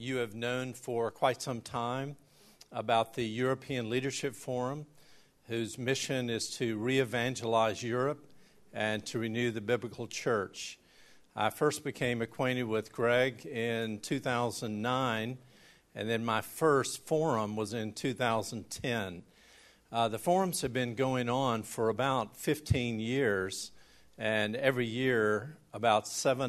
you have known for quite some time about the European Leadership Forum, whose mission is to re-evangelize Europe and to renew the biblical church. I first became acquainted with Greg in 2009, and then my first forum was in 2010. The forums have been going on for about 15 years, and every year about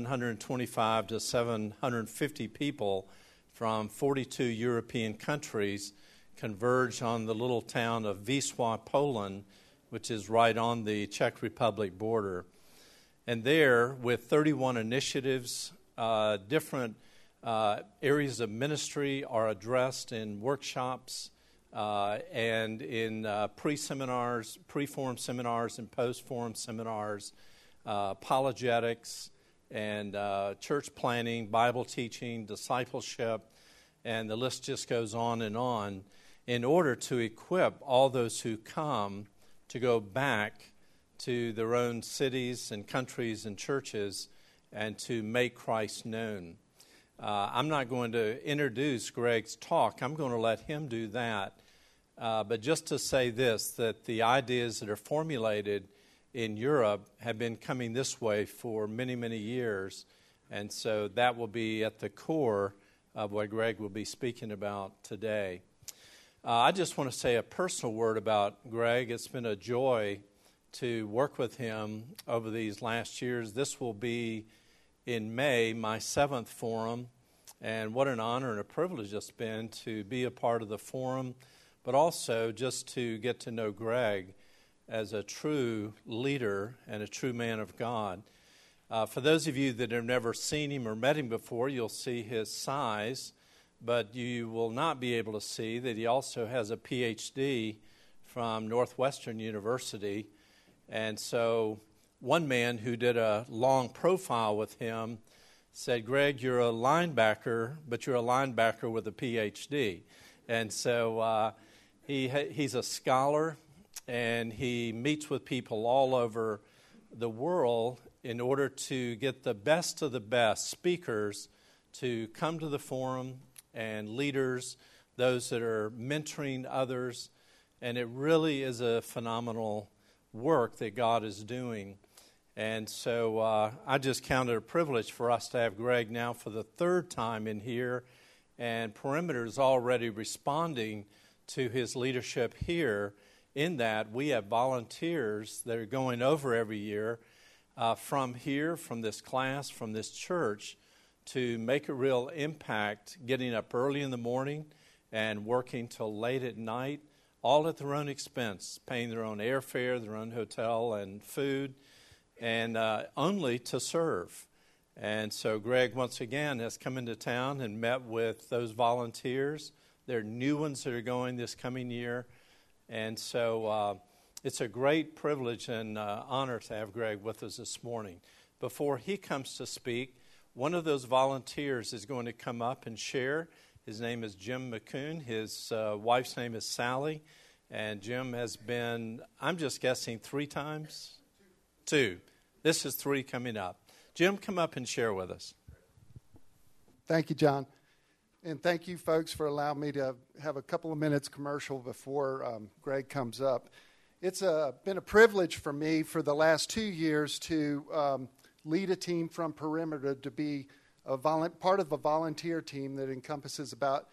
725 to 750 people from 42 European countries converge on the little town of Wisła, Poland, which is right on the Czech Republic border. And there, with 31 initiatives, different areas of ministry are addressed in workshops and in pre-seminars, pre-forum seminars and post-forum seminars, apologetics and church planning, Bible teaching, discipleship, and the list just goes on, in order to equip all those who come to go back to their own cities and countries and churches and to make Christ known. I'm not going to introduce Greg's talk. I'm going to let him do that. But just to say this, that the ideas that are formulated in Europe have been coming this way for many, many years. And so that will be at the core of what Greg will be speaking about today. I just want to say a personal word about Greg. It's been a joy to work with him over these last years. This will be, in May, my 7th forum, and what an honor and a privilege it's been to be a part of the forum, but also just to get to know Greg as a true leader and a true man of God. For those of you that have never seen him or met him before, you'll see his size, but you will not be able to see that he also has a PhD from Northwestern University. And so one man who did a long profile with him said, Greg, you're a linebacker, but you're a linebacker with a PhD. And so he's a scholar, and he meets with people all over the world in order to get the best of the best speakers to come to the forum, and leaders, those that are mentoring others. And it really is a phenomenal work that God is doing. And so I just count it a privilege for us to have Greg now for the 3rd time in here. And Perimeter is already responding to his leadership here, in that we have volunteers that are going over every year from here, from this class, from this church, to make a real impact, getting up early in the morning and working till late at night, all at their own expense, paying their own airfare, their own hotel and food, and only to serve. And so Greg, once again, has come into town and met with those volunteers. There are new ones that are going this coming year. And so it's a great privilege and honor to have Greg with us this morning. Before he comes to speak, one of those volunteers is going to come up and share. His name is Jim McCoon. His wife's name is Sally. And Jim has been, I'm just guessing, 3 times? 2. This is 3 coming up. Jim, come up and share with us. Thank you, John. And thank you, folks, for allowing me to have a couple of minutes commercial before Greg comes up. It's been a privilege for me for the last 2 years to lead a team from Perimeter, to be part of a volunteer team that encompasses about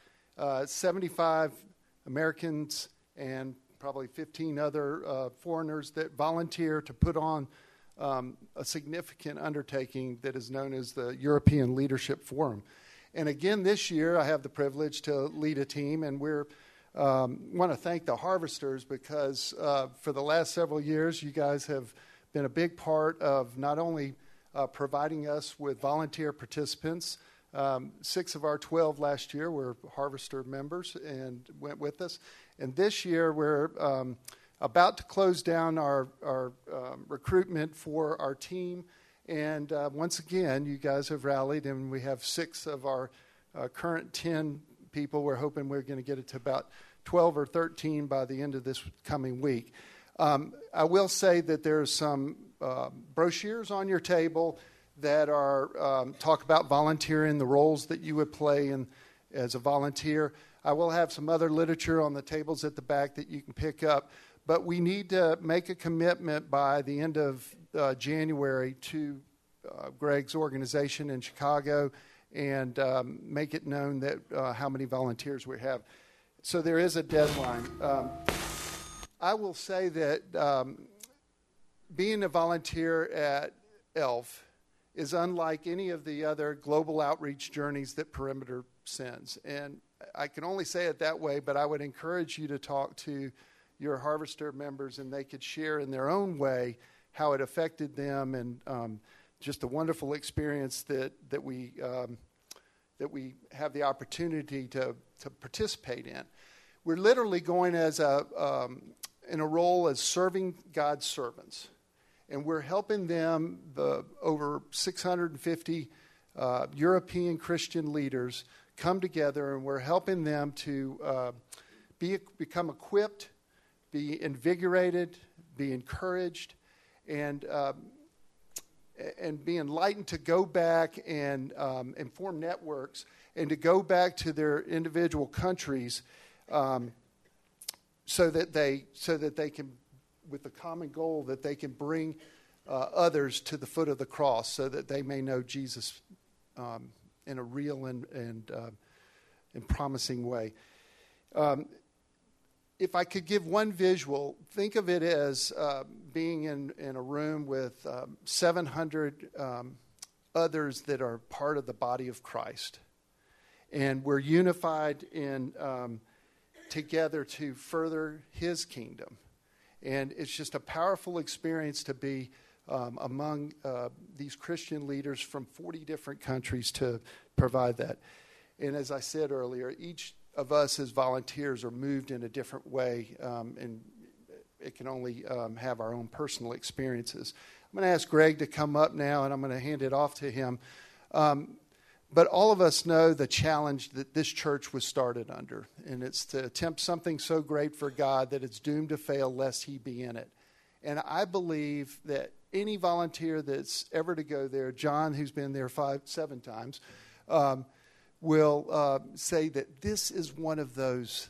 75 Americans and probably 15 other foreigners that volunteer to put on a significant undertaking that is known as the European Leadership Forum. And again, this year, I have the privilege to lead a team, and we want to thank the Harvesters because for the last several years, you guys have been a big part of not only providing us with volunteer participants. 6 of our 12 last year were Harvester members and went with us. And this year, we're about to close down our recruitment for our team. And once again, you guys have rallied, and we have 6 of our current 10 people. We're hoping we're going to get it to about 12 or 13 by the end of this coming week. I will say that there's some brochures on your table that are talk about volunteering, the roles that you would play as a volunteer. I will have some other literature on the tables at the back that you can pick up. But we need to make a commitment by the end of January to Greg's organization in Chicago and make it known that how many volunteers we have. So there is a deadline. I will say that being a volunteer at ELF is unlike any of the other global outreach journeys that Perimeter sends. And I can only say it that way, but I would encourage you to talk to your Harvester members, and they could share in their own way how it affected them, and just a wonderful experience that we have the opportunity to participate in. We're literally going as in a role as serving God's servants, and we're helping them, the over 650 European Christian leaders, come together, and we're helping them to become equipped, be invigorated, be encouraged, and be enlightened to go back and form networks, and to go back to their individual countries, so that they can, with the common goal that they can bring others to the foot of the cross, so that they may know Jesus in a real and promising way. If I could give one visual, think of it as being in a room with 700 others that are part of the body of Christ. And we're unified in together to further his kingdom. And it's just a powerful experience to be among these Christian leaders from 40 different countries to provide that. And as I said earlier, each of us as volunteers are moved in a different way, and it can only have our own personal experiences. I'm going to ask Greg to come up now, and I'm going to hand it off to him. But all of us know the challenge that this church was started under, and it's to attempt something so great for God that it's doomed to fail lest he be in it. And I believe that any volunteer that's ever to go there, John, who's been there 7 times, will say that this is one of those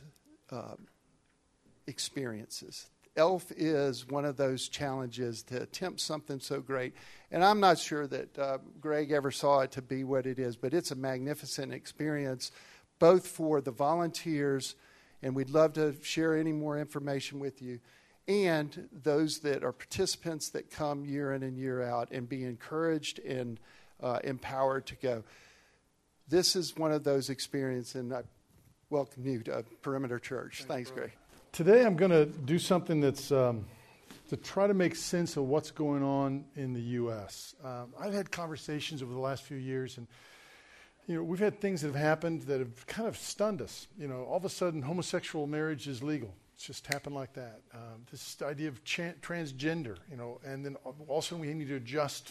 experiences. ELF is one of those challenges to attempt something so great. And I'm not sure that Greg ever saw it to be what it is, but it's a magnificent experience, both for the volunteers, and we'd love to share any more information with you, and those that are participants that come year in and year out and be encouraged and empowered to go. This is one of those experiences, and I welcome you to Perimeter Church. Thanks, Greg. Today I'm going to do something that's to try to make sense of what's going on in the U.S. I've had conversations over the last few years, and we've had things that have happened that have kind of stunned us. All of a sudden homosexual marriage is legal. It's just happened like that. This idea of transgender, and then also we need to adjust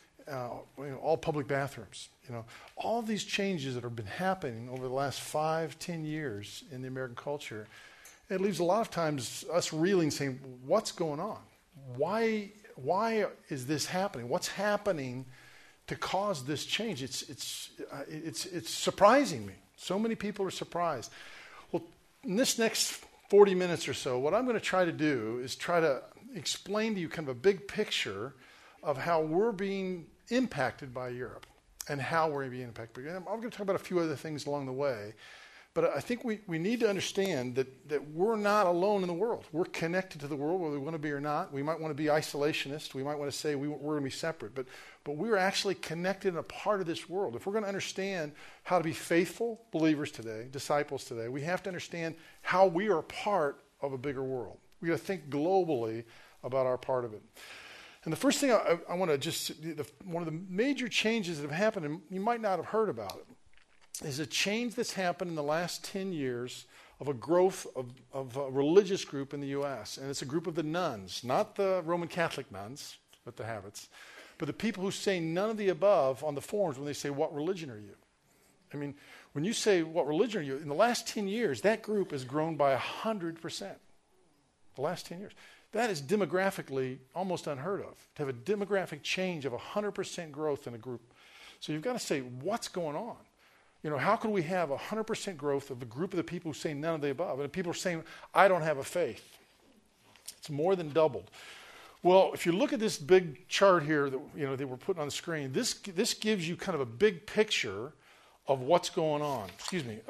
all public bathrooms. All these changes that have been happening over the last 5-10 years in the American culture. It leaves a lot of times us reeling, saying, "What's going on? Why is this happening? What's happening to cause this change?" It's surprising me. So many people are surprised. Well, in this next 40 minutes or so, what I'm going to try to do is try to explain to you kind of a big picture of how we're being impacted by Europe and how we're being impacted. I'm going to talk about a few other things along the way. But I think we need to understand that we're not alone in the world. We're connected to the world, whether we want to be or not. We might want to be isolationist. We might want to say we're going to be separate. But we're actually connected and a part of this world. If we're going to understand how to be faithful believers today, disciples today, we have to understand how we are part of a bigger world. We got to think globally about our part of it. And the first thing I want to one of the major changes that have happened, and you might not have heard about it, is a change that's happened in the last 10 years of a growth of a religious group in the U.S. And it's a group of the nuns, not the Roman Catholic nuns, but the habits, but the people who say none of the above on the forms when they say, "What religion are you?" I mean, when you say, "What religion are you?" in the last 10 years, that group has grown by 100%. The last 10 years. That is demographically almost unheard of, to have a demographic change of 100% growth in a group. So you've got to say, what's going on? How can we have 100% growth of a group of the people who say none of the above? And people are saying, I don't have a faith. It's more than doubled. Well, if you look at this big chart here that they were putting on the screen, this gives you kind of a big picture of what's going on. Excuse me.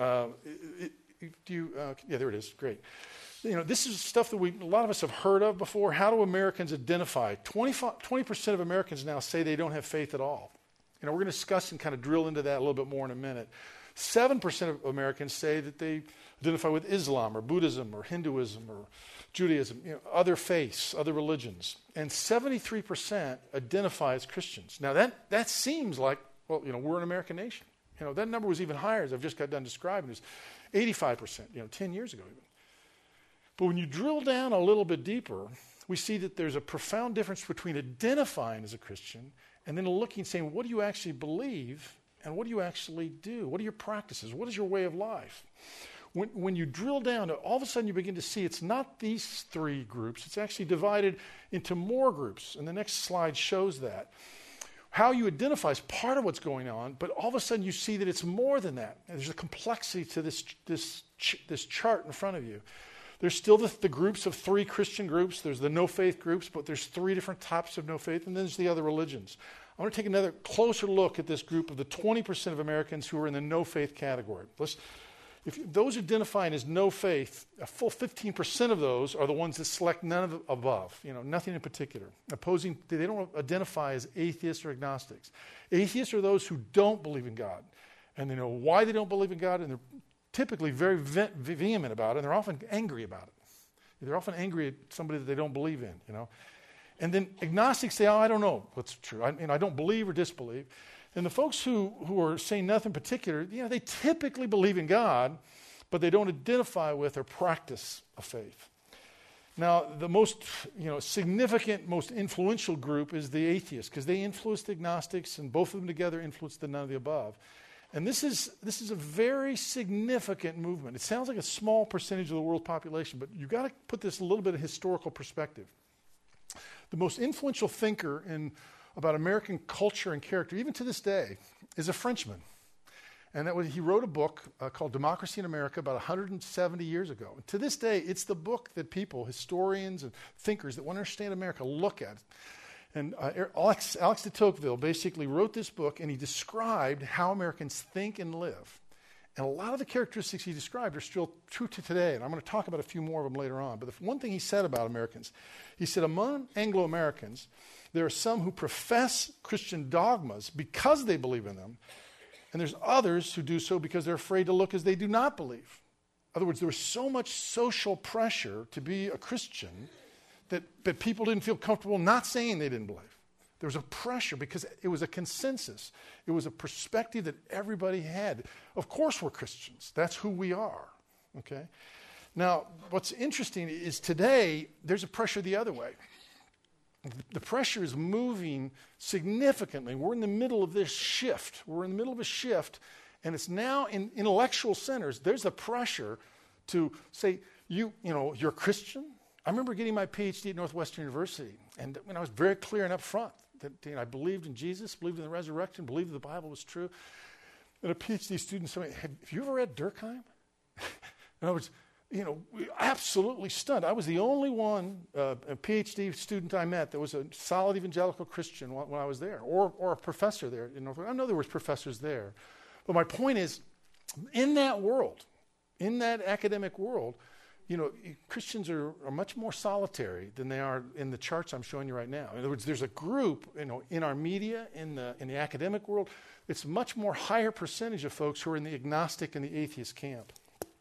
Yeah, there it is. Great. This is stuff that a lot of us have heard of before. How do Americans identify? 20% of Americans now say they don't have faith at all. We're going to discuss and kind of drill into that a little bit more in a minute. 7% of Americans say that they identify with Islam or Buddhism or Hinduism or Judaism, other faiths, other religions. And 73% identify as Christians. Now, that seems like, we're an American nation. That number was even higher, as I've just got done describing. It was 85%, 10 years ago even. But when you drill down a little bit deeper, we see that there's a profound difference between identifying as a Christian and then looking and saying, what do you actually believe and what do you actually do? What are your practices? What is your way of life? When you drill down, all of a sudden you begin to see it's not these three groups. It's actually divided into more groups. And the next slide shows that. How you identify is part of what's going on, but all of a sudden you see that it's more than that. And there's a complexity to this chart in front of you. There's still the groups of three Christian groups. There's the no-faith groups, but there's three different types of no-faith, and then there's the other religions. I want to take another closer look at this group of the 20% of Americans who are in the no-faith category. If those identifying as no-faith, a full 15% of those are the ones that select none of the above, nothing in particular. They don't identify as atheists or agnostics. Atheists are those who don't believe in God, and they know why they don't believe in God, and they're typically very vehement about it, and they're often angry about it. They're often angry at somebody that they don't believe in, And then agnostics say, I don't know what's true. I don't believe or disbelieve. And the folks who are saying nothing particular, they typically believe in God, but they don't identify with or practice a faith. Now, the most significant, most influential group is the atheists, because they influence the agnostics, and both of them together influence the none of the above. And this is a very significant movement. It sounds like a small percentage of the world population, but you've got to put this a little bit of historical perspective. The most influential thinker about American culture and character, even to this day, is a Frenchman. And he wrote a book called Democracy in America about 170 years ago. And to this day, it's the book that people, historians and thinkers that want to understand America, look at. And Alex de Tocqueville basically wrote this book, and he described how Americans think and live. And a lot of the characteristics he described are still true to today, and I'm going to talk about a few more of them later on. But the one thing he said about Americans, he said, among Anglo-Americans, there are some who profess Christian dogmas because they believe in them, and there's others who do so because they're afraid to look as they do not believe. In other words, there was so much social pressure to be a Christian that people didn't feel comfortable not saying they didn't believe. There was a pressure because it was a consensus. It was a perspective that everybody had. Of course we're Christians. That's who we are. Okay? Now, what's interesting is today there's a pressure the other way. The pressure is moving significantly. We're in the middle of this shift. We're in the middle of a shift, and it's now in intellectual centers. There's a pressure to say, you're a Christian? I remember getting my PhD at Northwestern University, and I was very clear and upfront that I believed in Jesus, believed in the resurrection, believed the Bible was true. And a PhD student told me, have you ever read Durkheim? And I was, absolutely stunned. I was the only one, a PhD student I met that was a solid evangelical Christian when I was there, or a professor there in Northwestern. I know there were professors there. But my point is, in that world, in that academic world, Christians are much more solitary than they are in the charts I'm showing you right now. In other words, there's a group, in our media, in the academic world, it's a much more higher percentage of folks who are in the agnostic and the atheist camp.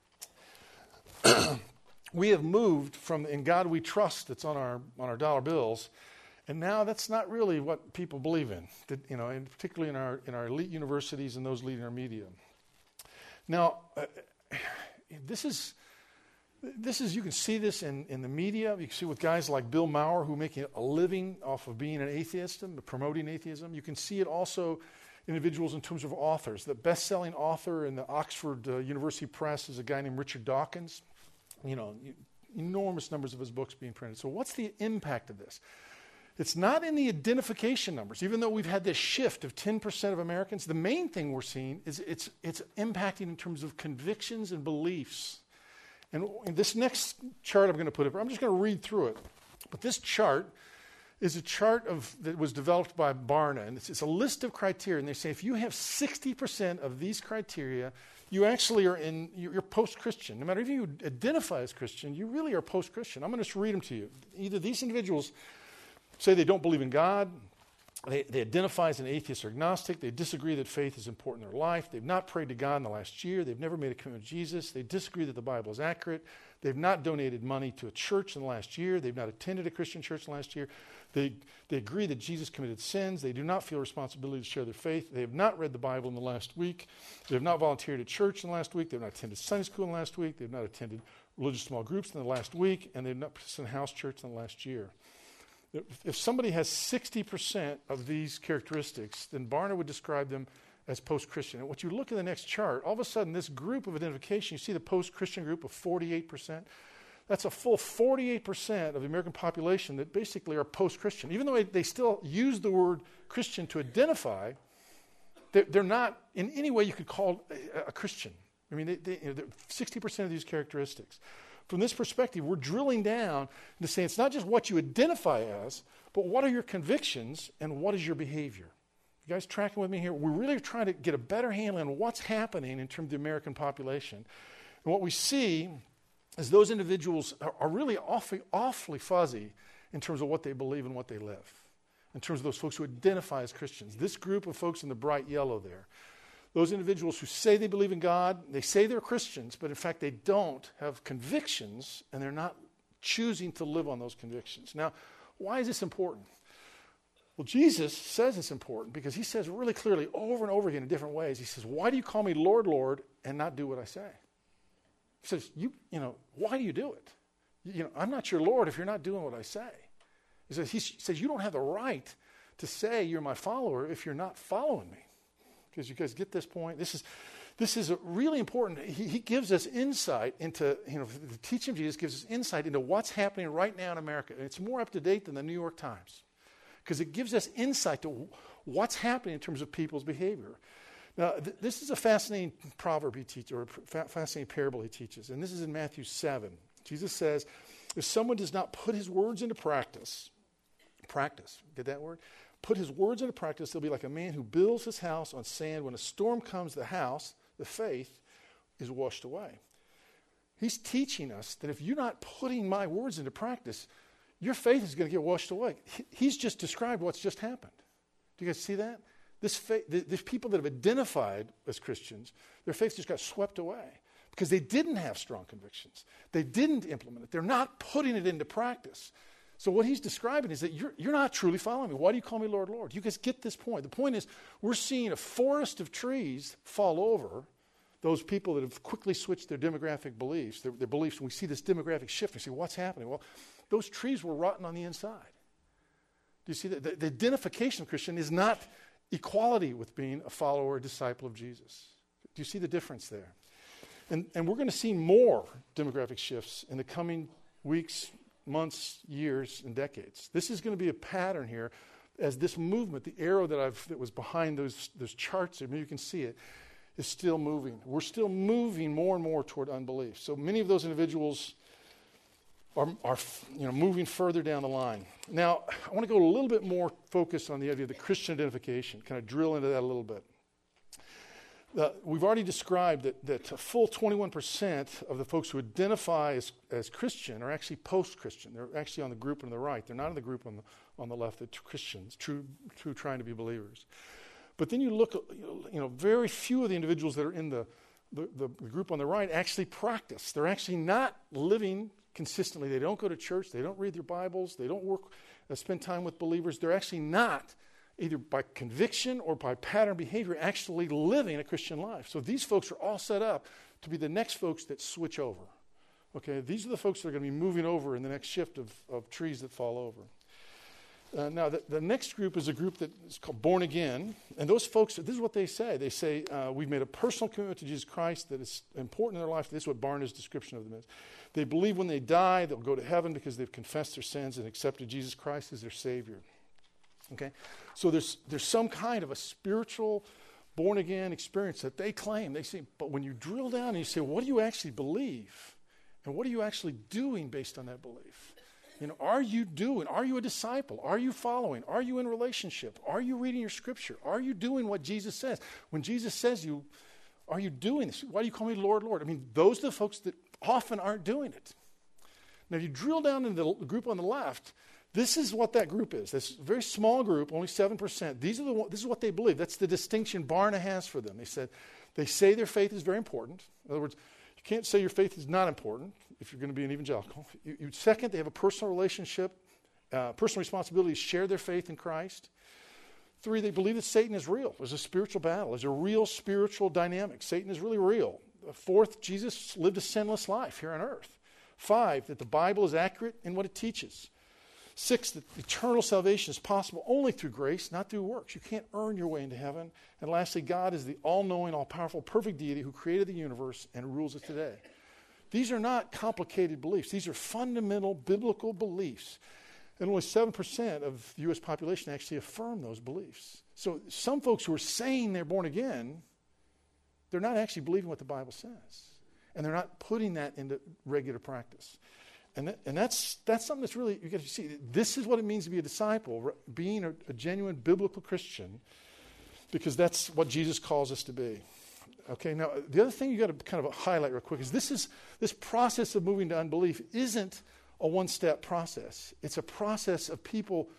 We have moved from "In God We Trust" that's on our dollar bills, and now that's not really what people believe in. And particularly in our elite universities and those leading our media. Now, this is you can see this in the media. You can see with guys like Bill Maher who make a living off of being an atheist and promoting atheism. You can see it also individuals in terms of authors. The best-selling author in the Oxford University Press is a guy named Richard Dawkins. Enormous numbers of his books being printed. So what's the impact of this? It's not in the identification numbers. Even though we've had this shift of 10% of Americans, the main thing we're seeing is it's impacting in terms of convictions and beliefs. And in this next chart I'm going to put up, I'm just going to read through it. But this chart is a chart that was developed by Barna, and it's a list of criteria. And they say if you have 60% of these criteria, you actually are you're post-Christian. No matter if you identify as Christian, you really are post-Christian. I'm going to just read them to you. Either these individuals say they don't believe in God, they identify as an atheist or agnostic, they disagree that faith is important in their life, they've not prayed to God in the last year, they've never made a commitment to Jesus, they disagree that the Bible is accurate, they've not donated money to a church in the last year, they've not attended a Christian church in the last year, they agree that Jesus committed sins, they do not feel responsibility to share their faith, they have not read the Bible in the last week, they have not volunteered at church in the last week, they've not attended Sunday school in the last week, they've not attended religious small groups in the last week, and they've not attended house church in the last year. If somebody has 60% of these characteristics, then Barna would describe them as post-Christian. And what you look at the next chart, all of a sudden this group of identification, you see the post-Christian group of 48%. That's a full 48% of the American population that basically are post-Christian. Even though they still use the word Christian to identify, they're not in any way you could call a Christian. I mean, 60% of these characteristics. From this perspective, we're drilling down to say it's not just what you identify as, but what are your convictions and what is your behavior? You guys tracking with me here? We're really trying to get a better handle on what's happening in terms of the American population. And what we see is those individuals are really awfully fuzzy in terms of what they believe and what they live, in terms of those folks who identify as Christians. This group of folks in the bright yellow there, those individuals who say they believe in God, they say they're Christians, but in fact they don't have convictions and they're not choosing to live on those convictions. Now, why is this important? Well, Jesus says it's important because he says really clearly over and over again in different ways. He says, why do you call me Lord, Lord, and not do what I say? He says, why do you do it? I'm not your Lord if you're not doing what I say. He says, you don't have the right to say you're my follower if you're not following me. Because you guys get this point? This is really important. He gives us insight into, the teaching of Jesus gives us insight into what's happening right now in America. And it's more up to date than the New York Times. Because it gives us insight to what's happening in terms of people's behavior. Now, this is a fascinating proverb he teaches, or a fascinating parable he teaches. And this is in Matthew 7. Jesus says, if someone does not put his words into practice, get that word? Put his words into practice, they'll be like a man who builds his house on sand. When a storm comes, the house, the faith, is washed away. He's teaching us that if you're not putting my words into practice, your faith is going to get washed away. He's just described what's just happened. Do you guys see that? These people that have identified as Christians, their faith just got swept away because they didn't have strong convictions. They didn't implement it. They're not putting it into practice. So what he's describing is that you're not truly following me. Why do you call me Lord, Lord? You guys get this point. The point is we're seeing a forest of trees fall over those people that have quickly switched their demographic beliefs, their beliefs, and we see this demographic shift. We see what's happening. Well, those trees were rotten on the inside. Do you see that? The identification of Christian is not equality with being a follower or disciple of Jesus. Do you see the difference there? And we're going to see more demographic shifts in the coming weeks, months, years, and decades. This is going to be a pattern here as this movement, the arrow that was behind those charts there, maybe you can see it, is still moving. We're still moving more and more toward unbelief. So many of those individuals are moving further down the line. Now, I want to go a little bit more focused on the idea of the Christian identification, kind of drill into that a little bit. We've already described that a full 21% of the folks who identify as Christian are actually post-Christian. They're actually on the group on the right. They're not in the group on the left, the Christians, true trying to be believers. But then you look, very few of the individuals that are in the group on the right actually practice. They're actually not living consistently. They don't go to church. They don't read their Bibles. They don't spend time with believers. They're actually not, either by conviction or by pattern behavior, actually living a Christian life. So these folks are all set up to be the next folks that switch over. Okay, these are the folks that are going to be moving over in the next shift of trees that fall over. Now, the next group is a group that is called Born Again. And those folks, this is what they say. They say, we've made a personal commitment to Jesus Christ that is important in their life. This is what Barna's description of them is. They believe when they die, they'll go to heaven because they've confessed their sins and accepted Jesus Christ as their Savior. Okay? So there's some kind of a spiritual born-again experience that they claim. They say, but when you drill down and you say, what do you actually believe? And what are you actually doing based on that belief? Are you a disciple? Are you following? Are you in relationship? Are you reading your scripture? Are you doing what Jesus says? When Jesus says are you doing this? Why do you call me Lord, Lord? I mean, those are the folks that often aren't doing it. Now, if you drill down into the group on the left, this is what that group is. This very small group, only 7%. This is what they believe. That's the distinction Barna has for them. They say their faith is very important. In other words, you can't say your faith is not important if you're going to be an evangelical. Second, they have a personal relationship, personal responsibility to share their faith in Christ. 3, they believe that Satan is real. There's a spiritual battle. There's a real spiritual dynamic. Satan is really real. 4th, Jesus lived a sinless life here on earth. 5, that the Bible is accurate in what it teaches. 6, that eternal salvation is possible only through grace, not through works. You can't earn your way into heaven. And lastly, God is the all-knowing, all-powerful, perfect deity who created the universe and rules it today. These are not complicated beliefs. These are fundamental biblical beliefs. And only 7% of the U.S. population actually affirm those beliefs. So some folks who are saying they're born again, they're not actually believing what the Bible says. And they're not putting that into regular practice. And that's something that's really, you got to see, this is what it means to be a disciple, being a genuine biblical Christian, because that's what Jesus calls us to be. Okay, now the other thing you got to kind of highlight real quick is this process of moving to unbelief isn't a one-step process. It's a process of people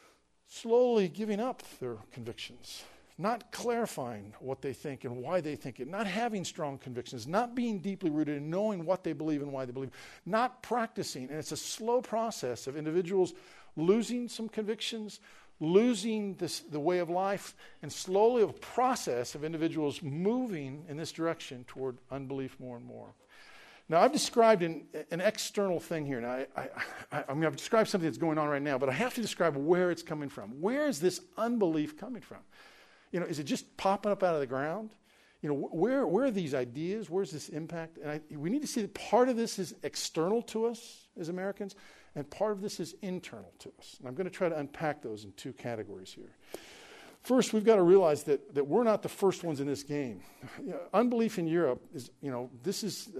slowly giving up their convictions, not clarifying what they think and why they think it, not having strong convictions, not being deeply rooted in knowing what they believe and why they believe, not practicing. And it's a slow process of individuals losing some convictions, losing the way of life, and slowly a process of individuals moving in this direction toward unbelief more and more. Now, I've described an external thing here. Now, I've described something that's going on right now, but I have to describe where it's coming from. Where is this unbelief coming from? Is it just popping up out of the ground? Where are these ideas? Where's this impact? And we need to see that part of this is external to us as Americans, and part of this is internal to us. And I'm going to try to unpack those in 2 categories here. First, we've got to realize that we're not the first ones in this game. Unbelief in Europe is, this is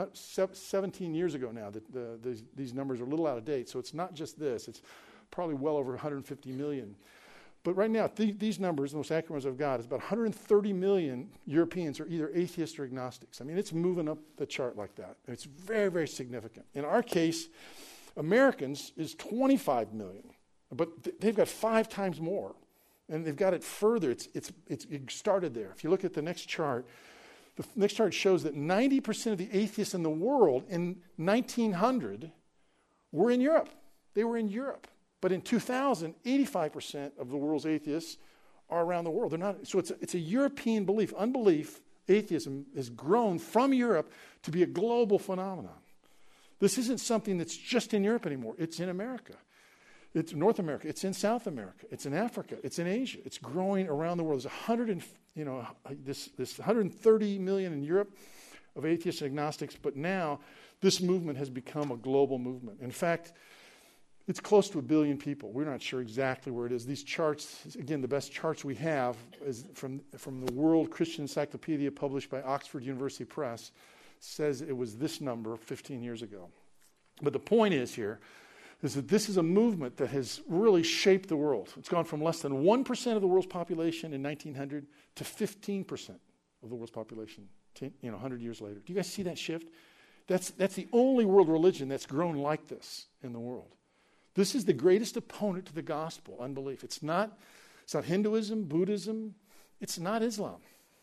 17 years ago now that these numbers are a little out of date. So it's not just this. It's probably well over 150 million. But right now, these numbers, the most accurate ones I've got, is about 130 million Europeans are either atheists or agnostics. I mean, it's moving up the chart like that. And it's very, very significant. In our case, Americans is 25 million. But they've got 5 times more. And they've got it further. It started there. If you look at the next chart, the next chart shows that 90% of the atheists in the world in 1900 were in Europe. They were in Europe. But in 2000, 85% of the world's atheists are around the world. They're not. So it's a European belief. Unbelief, atheism, has grown from Europe to be a global phenomenon. This isn't something that's just in Europe anymore. It's in America. It's North America. It's in South America. It's in Africa. It's in Asia. It's growing around the world. There's this 130 million in Europe of atheists and agnostics, but now this movement has become a global movement. In fact, it's close to 1 billion people. We're not sure exactly where it is. These charts, again, the best charts we have is from the World Christian Encyclopedia published by Oxford University Press, says it was this number 15 years ago. But the point is here is that this is a movement that has really shaped the world. It's gone from less than 1% of the world's population in 1900 to 15% of the world's population 100 years later. Do you guys see that shift? That's the only world religion that's grown like this in the world. This is the greatest opponent to the gospel, unbelief. It's not Hinduism, Buddhism. It's not Islam.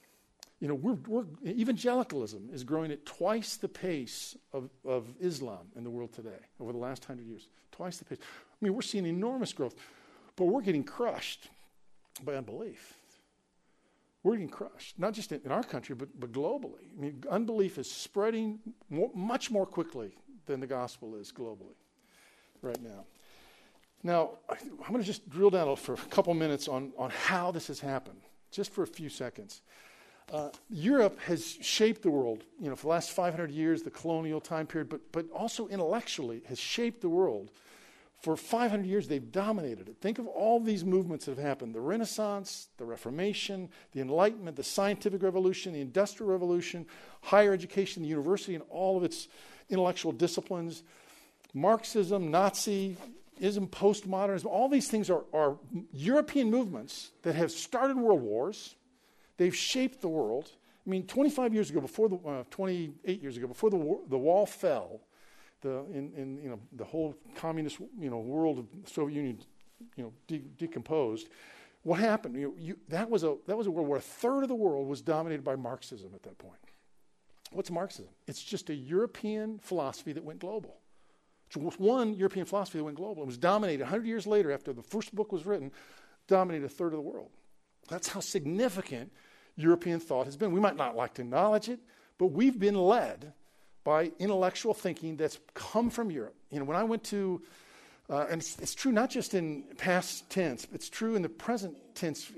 Evangelicalism is growing at twice the pace of Islam in the world today over the last 100 years. Twice the pace. I mean, we're seeing enormous growth, but we're getting crushed by unbelief. We're getting crushed, not just in our country, but globally. I mean, unbelief is spreading much more quickly than the gospel is globally right now. Now, I'm going to just drill down for a couple minutes on how this has happened, just for a few seconds. Europe has shaped the world, for the last 500 years, the colonial time period, but also intellectually has shaped the world For 500 years, they've dominated it. Think of all these movements that have happened. The Renaissance, the Reformation, the Enlightenment, the Scientific Revolution, the Industrial Revolution, higher education, the university, and all of its intellectual disciplines. Marxism, Nazism, postmodernism, all these things are European movements that have started world wars. They've shaped the world. I mean, 28 years ago, before the wall fell, the whole communist world of the Soviet Union decomposed. What happened? That was a world where a third of the world was dominated by Marxism at that point. What's Marxism? It's just a European philosophy that went global. It was one European philosophy that went global. It was dominated 100 years later, after the first book was written, dominated a third of the world. That's how significant European thought has been. We might not like to acknowledge it, but we've been led by intellectual thinking that's come from Europe. When I went to, and it's true not just in past tense, it's true in the present tense.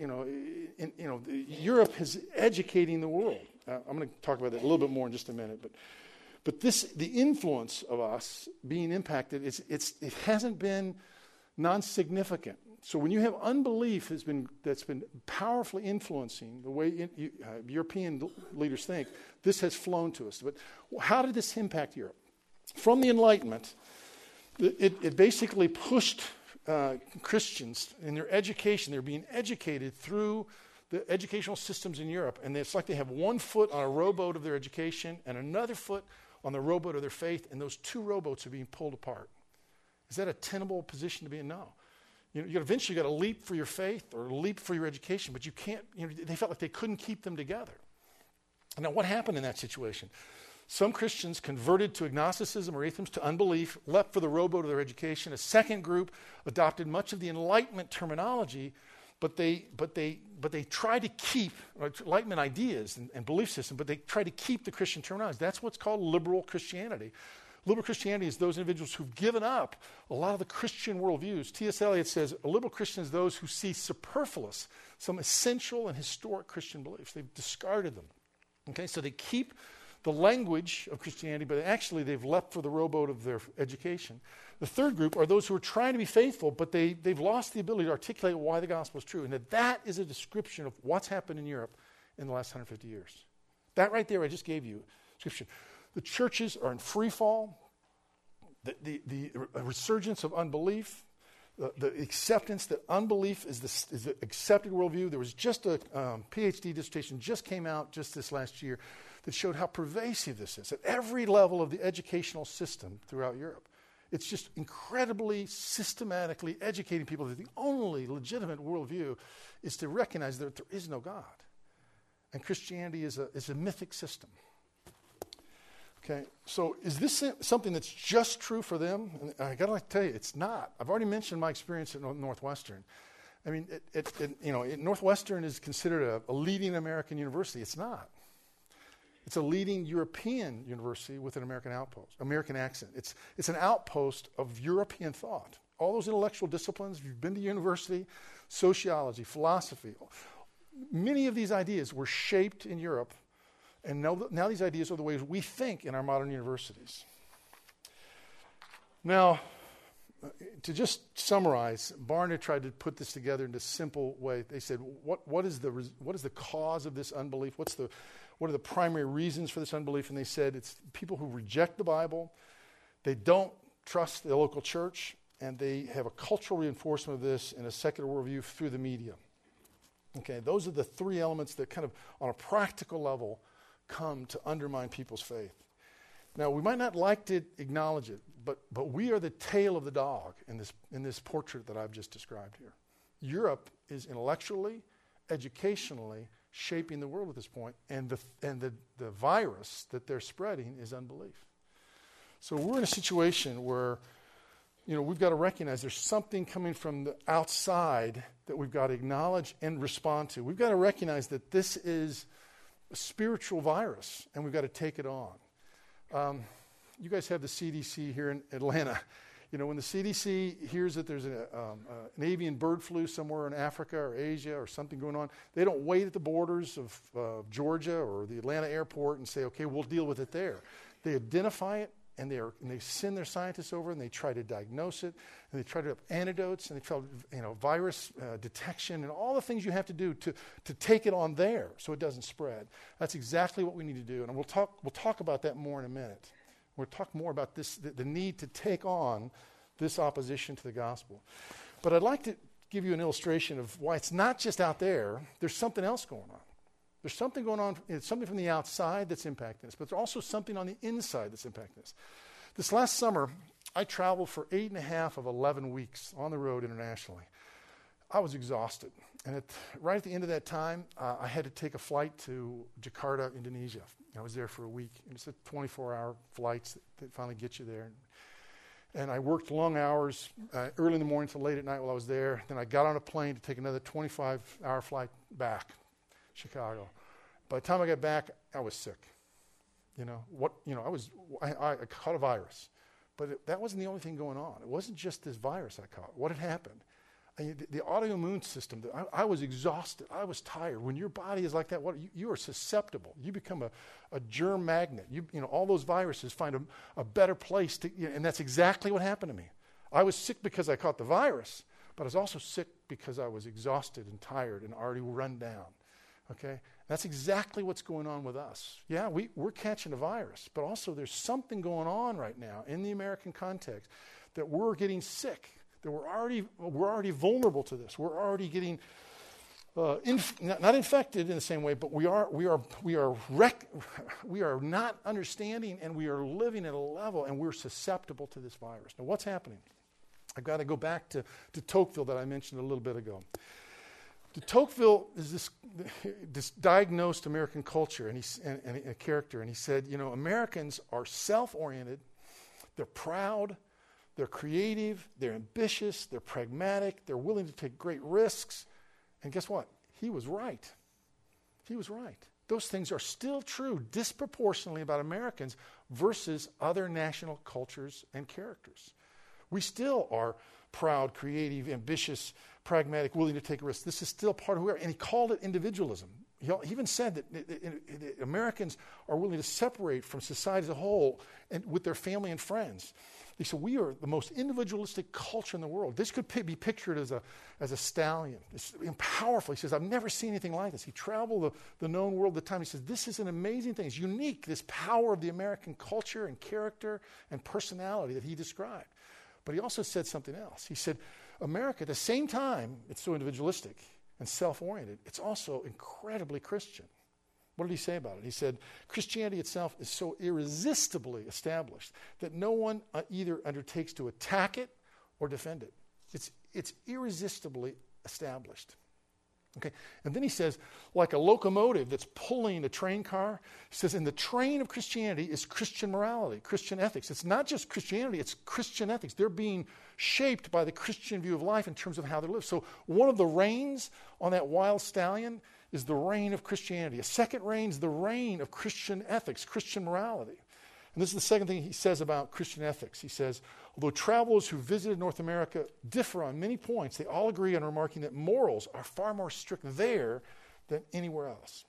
Europe is educating the world. I'm going to talk about that a little bit more in just a minute, but the influence of us being impacted, it hasn't been non-significant. So when you have unbelief that's been powerfully influencing the way European leaders think, this has flown to us. But how did this impact Europe? From the Enlightenment, it basically pushed Christians in their education. They're being educated through the educational systems in Europe, and it's like they have one foot on a rowboat of their education and another foot on the rowboat of their faith, and those two rowboats are being pulled apart. Is that a tenable position to be in? No. Eventually you got to leap for your faith or leap for your education, but you can't. They felt like they couldn't keep them together. Now, what happened in that situation? Some Christians converted to agnosticism or atheism, to unbelief, leapt for the rowboat of their education. A second group adopted much of the Enlightenment terminology, but they tried to keep Enlightenment ideas and belief system, but they tried to keep the Christian terminology. That's what's called liberal Christianity. Liberal Christianity is those individuals who've given up a lot of the Christian worldviews. T.S. Eliot says a liberal Christian is those who see superfluous some essential and historic Christian beliefs. They've discarded them. Okay, so they keep the language of Christianity, but actually they've leapt for the rowboat of their education. The third group are those who are trying to be faithful, but they've lost the ability to articulate why the gospel is true. And that is a description of what's happened in Europe in the last 150 years. That right there, I just gave you a description. The churches are in free fall. The resurgence of unbelief, the acceptance that unbelief is the accepted worldview. There was just a PhD dissertation just came out just this last year that showed how pervasive this is at every level of the educational system throughout Europe. It's just incredibly systematically educating people that the only legitimate worldview is to recognize that there is no God. And Christianity is a mythic system. Okay, so is this something that's just true for them? And I got to tell you, it's not. I've already mentioned my experience at Northwestern. I mean, Northwestern is considered a leading American university. It's not. It's a leading European university with an American accent. It's an outpost of European thought. All those intellectual disciplines, if you've been to university, sociology, philosophy, many of these ideas were shaped in Europe. And now these ideas are the ways we think in our modern universities. Now, to just summarize, Barna tried to put this together in a simple way. They said, what is the cause of this unbelief? What are the primary reasons for this unbelief? And they said it's people who reject the Bible, they don't trust the local church, and they have a cultural reinforcement of this in a secular worldview through the media. Okay, those are the three elements that kind of, on a practical level, come to undermine people's faith. Now, we might not like to acknowledge it, but we are the tail of the dog in this portrait that I've just described here. Europe is intellectually, educationally shaping the world at this point, and the virus that they're spreading is unbelief. So we're in a situation where, we've got to recognize there's something coming from the outside that we've got to acknowledge and respond to. We've got to recognize that this is a spiritual virus, and we've got to take it on. You guys have the CDC here in Atlanta. When the CDC hears that there's an avian bird flu somewhere in Africa or Asia or something going on, they don't wait at the borders of Georgia or the Atlanta airport and say, okay, we'll deal with it there. They identify it, and they send their scientists over, and they try to diagnose it, and they try to have antidotes, and they try to, virus detection, and all the things you have to do to take it on there so it doesn't spread. That's exactly what we need to do, and we'll talk about that more in a minute. We'll talk more about this, the need to take on this opposition to the gospel. But I'd like to give you an illustration of why it's not just out there. There's something else going on. There's something going on, it's something from the outside that's impacting us, but there's also something on the inside that's impacting us. This last summer, I traveled for 8.5 of 11 weeks on the road internationally. I was exhausted. And right at the end of that time, I had to take a flight to Jakarta, Indonesia. I was there for a week. And it's a 24-hour flights that finally get you there. And I worked long hours, early in the morning till late at night while I was there. Then I got on a plane to take another 25-hour flight back, Chicago. By the time I got back, I was sick. I caught a virus. But that wasn't the only thing going on. It wasn't just this virus I caught. What had happened? The autoimmune system, I was exhausted. I was tired. When your body is like that, you are susceptible. You become a germ magnet. All those viruses find a better place to, and that's exactly what happened to me. I was sick because I caught the virus, but I was also sick because I was exhausted and tired and already run down. Okay? That's exactly what's going on with us. Yeah, we're catching a virus, but also there's something going on right now in the American context that we're getting sick. That we're already vulnerable to this. We're already getting not infected in the same way, but we are not understanding, and we are living at a level, and we're susceptible to this virus. Now, what's happening? I've got to go back to Tocqueville that I mentioned a little bit ago. De Tocqueville is this diagnosed American culture and a character, and he said, Americans are self-oriented, they're proud, they're creative, they're ambitious, they're pragmatic, they're willing to take great risks. And guess what? He was right. He was right. Those things are still true disproportionately about Americans versus other national cultures and characters. We still are proud, creative, ambitious, pragmatic, willing to take risks. This is still part of who we are. And he called it individualism. He even said that Americans are willing to separate from society as a whole and with their family and friends. He said, we are the most individualistic culture in the world. This could be pictured as a stallion. It's powerful. He says, I've never seen anything like this. He traveled the known world at the time. He says, this is an amazing thing. It's unique, this power of the American culture and character and personality that he described. But he also said something else. He said, America, at the same time, it's so individualistic and self-oriented, it's also incredibly Christian. What did he say about it? He said, Christianity itself is so irresistibly established that no one either undertakes to attack it or defend it. It's irresistibly established. Okay, and then he says, like a locomotive that's pulling a train car, he says, in the train of Christianity is Christian morality, Christian ethics. It's not just Christianity, it's Christian ethics. They're being shaped by the Christian view of life in terms of how they live. So one of the reins on that wild stallion is the reign of Christianity. A second reign is the reign of Christian ethics, Christian morality. And this is the second thing he says about Christian ethics. He says, although travelers who visited North America differ on many points, they all agree on remarking that morals are far more strict there than anywhere else.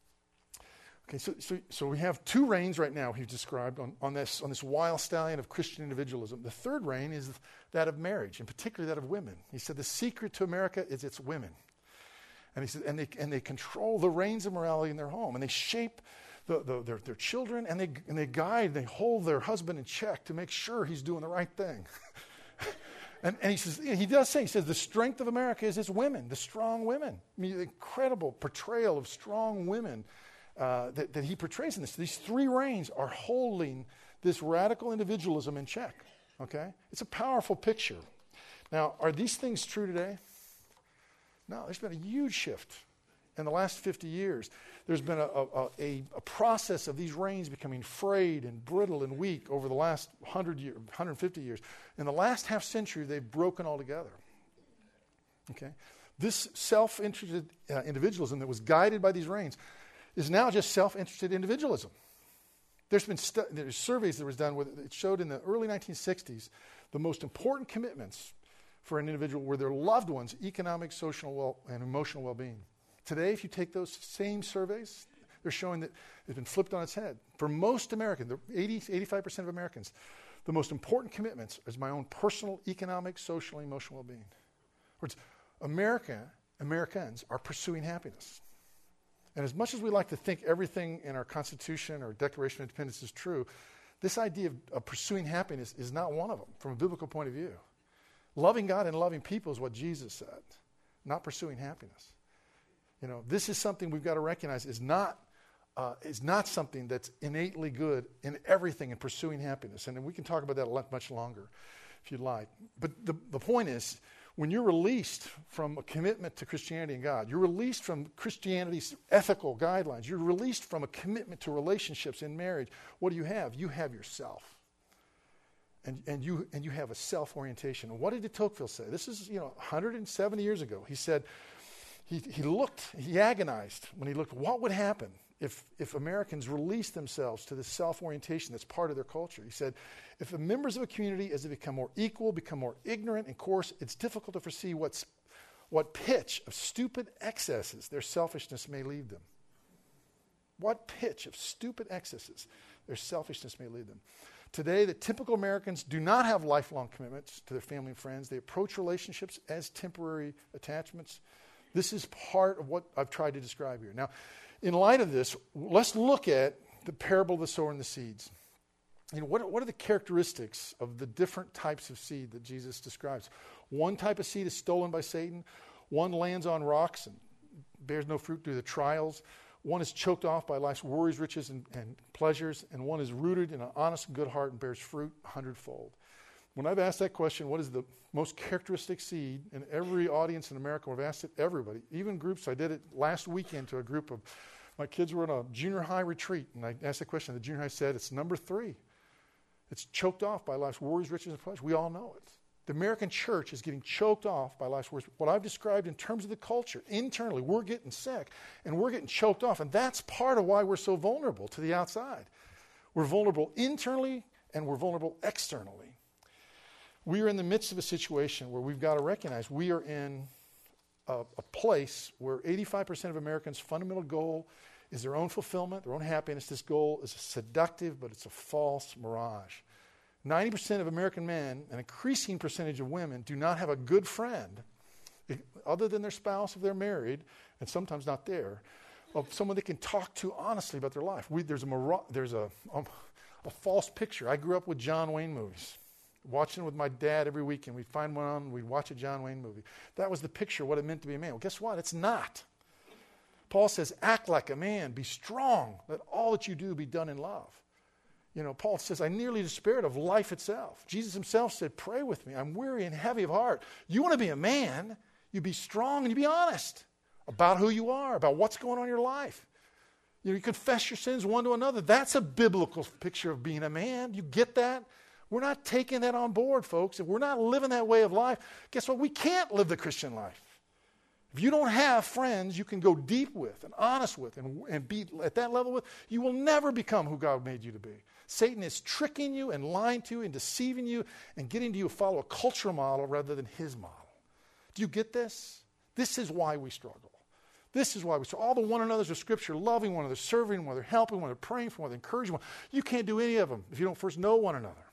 Okay, so we have two reigns right now he's described on this wild stallion of Christian individualism. The third reign is that of marriage, and particularly that of women. He said the secret to America is its women. And he said, and they control the reins of morality in their home, and they shape their children, and they guide, they hold their husband in check to make sure he's doing the right thing. and he says, he says, the strength of America is its women, the strong women. I mean, the incredible portrayal of strong women that he portrays in this. These three reigns are holding this radical individualism in check. Okay, it's a powerful picture. Now, are these things true today? No, there's been a huge shift in the last 50 years. There's been a process of these reins becoming frayed and brittle and weak over the last 150 years. In the last half century, they've broken altogether. Okay? This self-interested individualism that was guided by these reins is now just self-interested individualism. There's surveys that was done with it showed in the early 1960s the most important commitments for an individual were their loved ones' economic, social, and emotional well-being. Today, if you take those same surveys, They're showing that it's been flipped on its head. For most Americans, 85% of Americans, the most important commitments is my own personal, economic, social, and emotional well-being. In other words, Americans are pursuing happiness. And as much as we like to think everything in our Constitution or Declaration of Independence is true, this idea of pursuing happiness is not one of them from a biblical point of view. Loving God and loving people is what Jesus said, not pursuing happiness. This is something we've got to recognize is not something that's innately good in everything in pursuing happiness. And we can talk about that much longer if you'd like. But the point is, when you're released from a commitment to Christianity and God, you're released from Christianity's ethical guidelines, you're released from a commitment to relationships in marriage, what do you have? You have yourself. And you have a self-orientation. And what did de Tocqueville say? This is 170 years ago. He said, he agonized when he looked, what would happen if Americans released themselves to the self-orientation that's part of their culture? He said, if the members of a community, as they become more equal, become more ignorant and coarse, it's difficult to foresee what pitch of stupid excesses their selfishness may lead them. What pitch of stupid excesses their selfishness may lead them. Today, the typical Americans do not have lifelong commitments to their family and friends. They approach relationships as temporary attachments. This is part of what I've tried to describe here. Now, in light of this, let's look at the parable of the sower and the seeds. What are the characteristics of the different types of seed that Jesus describes? One type of seed is stolen by Satan. One lands on rocks and bears no fruit due to the trials. One is choked off by life's worries, riches, and pleasures. And one is rooted in an honest and good heart and bears fruit 100-fold. When I've asked that question, what is the most characteristic seed, in every audience in America, I've asked it everybody, even groups. I did it last weekend to a group of, my kids were in a junior high retreat, and I asked the question, the junior high said, it's number 3. It's choked off by life's worries, riches, and pleasures. We all know it. The American church is getting choked off by life's worries. What I've described in terms of the culture, internally, we're getting sick, and we're getting choked off, and that's part of why we're so vulnerable to the outside. We're vulnerable internally, and we're vulnerable externally. We are in the midst of a situation where we've got to recognize we are in a place where 85% of Americans' fundamental goal is their own fulfillment, their own happiness. This goal is seductive, but it's a false mirage. 90% of American men, an increasing percentage of women, do not have a good friend, other than their spouse if they're married, and sometimes not there, of someone they can talk to honestly about their life. There's a false picture. I grew up with John Wayne movies. Watching with my dad every weekend. We'd find one on and we'd watch a John Wayne movie. That was the picture of what it meant to be a man. Well, guess what? It's not. Paul says, act like a man. Be strong. Let all that you do be done in love. Paul says, I nearly despaired of life itself. Jesus himself said, pray with me. I'm weary and heavy of heart. You want to be a man, you be strong and you be honest about who you are, about what's going on in your life. You confess your sins one to another. That's a biblical picture of being a man. You get that? We're not taking that on board, folks. If we're not living that way of life, guess what? We can't live the Christian life. If you don't have friends you can go deep with and honest with and be at that level with, you will never become who God made you to be. Satan is tricking you and lying to you and deceiving you and getting you to follow a cultural model rather than his model. Do you get this? This is why we struggle. This is why we struggle. All the one another's of Scripture, loving one another, serving one another, helping one another, praying for one another, encouraging one another. You can't do any of them if you don't first know one another.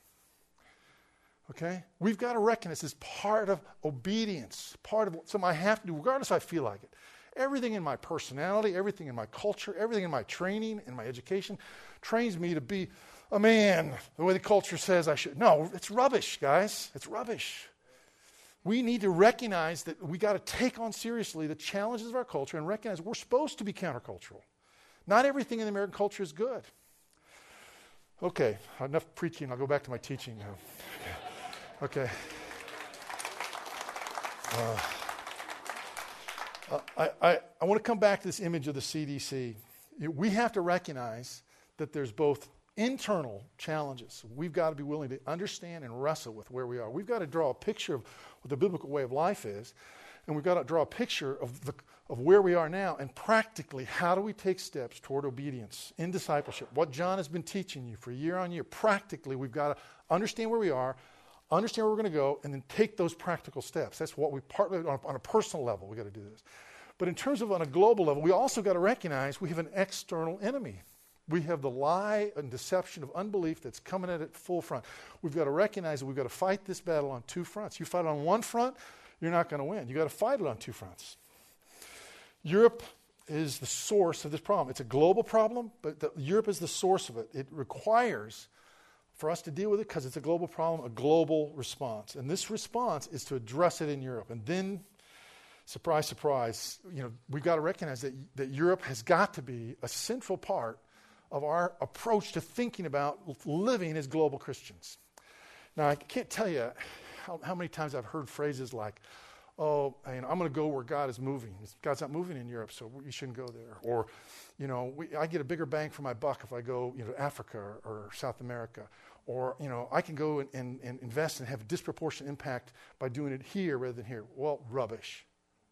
Okay? We've got to recognize this part of obedience, part of something I have to do, regardless if I feel like it. Everything in my personality, everything in my culture, everything in my training and my education trains me to be a man the way the culture says I should. No, it's rubbish, guys. It's rubbish. We need to recognize that we got to take on seriously the challenges of our culture and recognize we're supposed to be countercultural. Not everything in the American culture is good. Okay, enough preaching. I'll go back to my teaching now. Okay. I want to come back to this image of the CDC. We have to recognize that there's both internal challenges. We've got to be willing to understand and wrestle with where we are. We've got to draw a picture of what the biblical way of life is, and we've got to draw a picture of where we are now, and practically, how do we take steps toward obedience in discipleship? What John has been teaching you for year on year. Practically, we've got to understand where we are, understand where we're going to go, and then take those practical steps. That's what we partly, on a personal level, we've got to do this. But in terms of on a global level, we also got to recognize we have an external enemy. We have the lie and deception of unbelief that's coming at it full front. We've got to recognize that we've got to fight this battle on two fronts. You fight it on one front, you're not going to win. You've got to fight it on two fronts. Europe is the source of this problem. It's a global problem, but Europe is the source of it. It requires, for us to deal with it, because it's a global problem, a global response. And this response is to address it in Europe. And then, surprise, surprise, we've got to recognize that Europe has got to be a central part of our approach to thinking about living as global Christians. Now, I can't tell you how many times I've heard phrases like, I'm going to go where God is moving. God's not moving in Europe, so you shouldn't go there. Or, I get a bigger bang for my buck if I go, to Africa or South America. Or, I can go and invest and have a disproportionate impact by doing it here rather than here. Well, rubbish.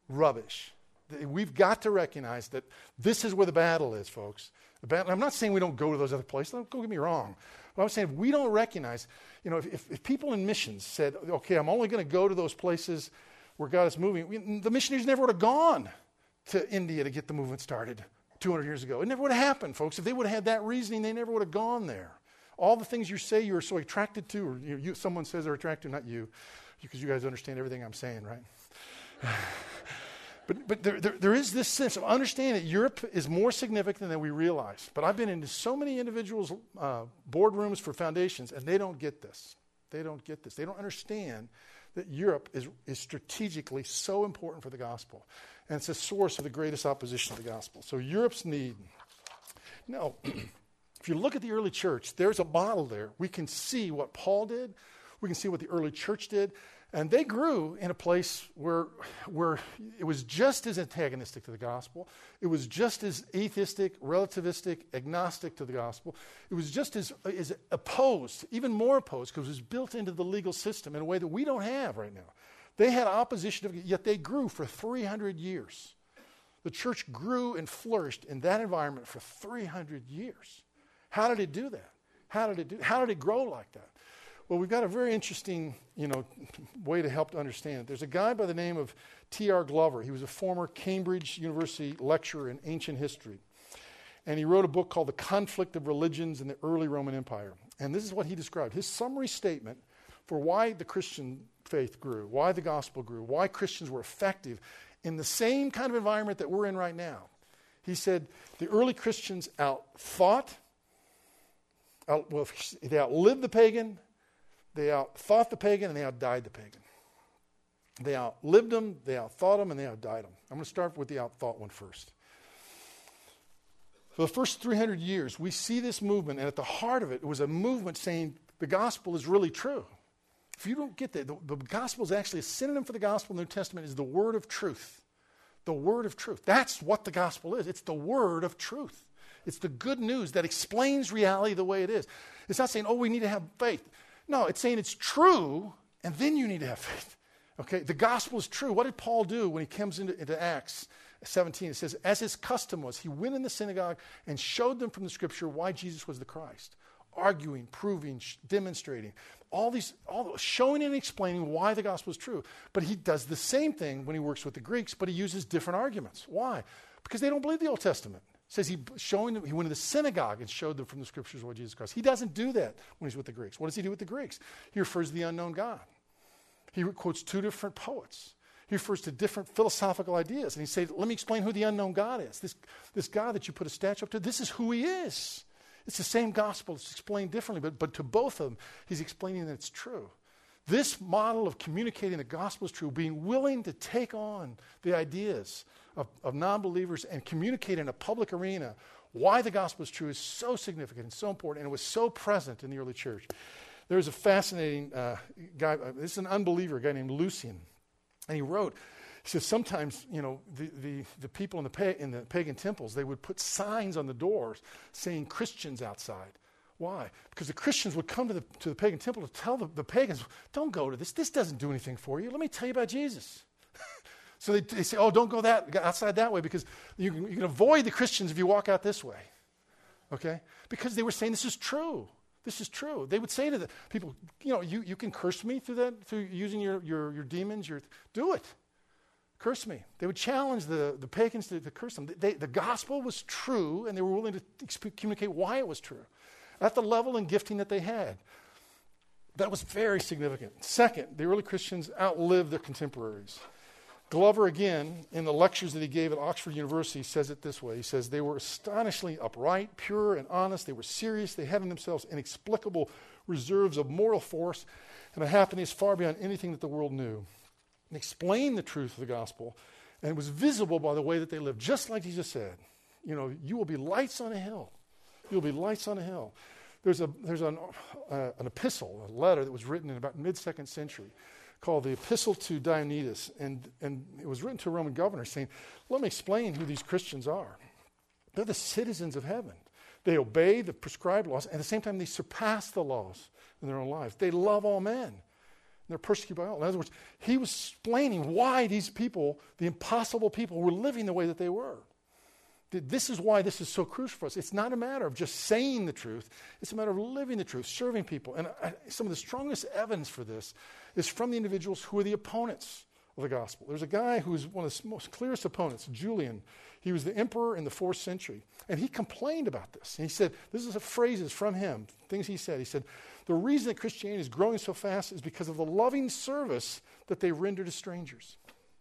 We've got to recognize that this is where the battle is, folks. I'm not saying we don't go to those other places. Don't get me wrong. But I'm saying if we don't recognize, if people in missions said, okay, I'm only going to go to those places where God is moving, the missionaries never would have gone to India to get the movement started 200 years ago. It never would have happened, folks. If they would have had that reasoning, they never would have gone there. All the things you say you're so attracted to, or someone says they're attracted to, not you, because you guys understand everything I'm saying, right? But there is this sense of understanding that Europe is more significant than we realize. But I've been into so many individuals' boardrooms for foundations, and they don't get this. They don't get this. They don't understand that Europe is strategically so important for the gospel. And it's a source of the greatest opposition to the gospel. So Europe's need. Now, if you look at the early church, there's a model there. We can see what Paul did. We can see what the early church did. And they grew in a place where it was just as antagonistic to the gospel. It was just as atheistic, relativistic, agnostic to the gospel. It was just as opposed, even more opposed, because it was built into the legal system in a way that we don't have right now. They had opposition, yet they grew for 300 years. The church grew and flourished in that environment for 300 years. How did it do that? How did it grow like that? Well, we've got a very interesting, way to help to understand it. There's a guy by the name of T.R. Glover. He was a former Cambridge University lecturer in ancient history. And he wrote a book called The Conflict of Religions in the Early Roman Empire. And this is what he described. His summary statement for why the Christian faith grew, why the gospel grew, why Christians were effective in the same kind of environment that we're in right now. He said the early Christians they outlived the pagan, they outthought the pagan, and they outdied the pagan. They outlived them, they outthought them, and they outdied them. I'm going to start with the outthought one first. For the first 300 years, we see this movement, and at the heart of it, it was a movement saying the gospel is really true. If you don't get that, the gospel is actually a synonym for the gospel in the New Testament is the word of truth. The word of truth. That's what the gospel is. It's the word of truth. It's the good news that explains reality the way it is. It's not saying, we need to have faith. No, it's saying it's true, and then you need to have faith. Okay, the gospel is true. What did Paul do when he comes into Acts 17? It says, as his custom was, he went in the synagogue and showed them from the scripture why Jesus was the Christ. Arguing, proving, demonstrating, all showing and explaining why the gospel is true. But he does the same thing when he works with the Greeks, but he uses different arguments. Why? Because they don't believe the Old Testament. It says he went to the synagogue and showed them from the scriptures what Jesus Christ. He doesn't do that when he's with the Greeks. What does he do with the Greeks? He refers to the unknown God. He quotes two different poets. He refers to different philosophical ideas. And he says, let me explain who the unknown God is. This God that you put a statue up to, this is who he is. It's the same gospel. It's explained differently, but to both of them, he's explaining that it's true. This model of communicating the gospel is true, being willing to take on the ideas of non-believers and communicate in a public arena why the gospel is true is so significant and so important, and it was so present in the early church. There's a fascinating guy, this is an unbeliever, a guy named Lucian, and he says sometimes, the people in the pagan temples, they would put signs on the doors saying Christians outside. Why? Because the Christians would come to the pagan temple to tell the pagans, don't go to this. This doesn't do anything for you. Let me tell you about Jesus. So they say, don't go outside that way because you can avoid the Christians if you walk out this way. Okay? Because they were saying this is true. This is true. They would say to the people, you can curse me through using your demons. Do it. curse me. They would challenge the pagans to curse them. The gospel was true, and they were willing to communicate why it was true at the level and gifting that they had. That was very significant. Second, the early Christians outlived their contemporaries. Glover, again, in the lectures that he gave at Oxford University, says it this way. He says, they were astonishingly upright, pure, and honest. They were serious. They had in themselves inexplicable reserves of moral force and a happiness far beyond anything that the world knew. And explained the truth of the gospel, and it was visible by the way that they lived, just like Jesus said. You will be lights on a hill. You'll be lights on a hill. There's an epistle, a letter that was written in about mid-2nd century called the Epistle to Dionysius, and it was written to a Roman governor saying, let me explain who these Christians are. They're the citizens of heaven. They obey the prescribed laws, and at the same time they surpass the laws in their own lives. They love all men. They're persecuted by all. In other words, he was explaining why these people, the impossible people, were living the way that they were. This is why this is so crucial for us. It's not a matter of just saying the truth. It's a matter of living the truth, serving people. And some of the strongest evidence for this is from the individuals who are the opponents of the gospel. There's a guy who's one of the most clearest opponents, Julian. He was the emperor in the 4th century. And he complained about this. And he said, this is phrases from him, things he said. He said, the reason that Christianity is growing so fast is because of the loving service that they render to strangers.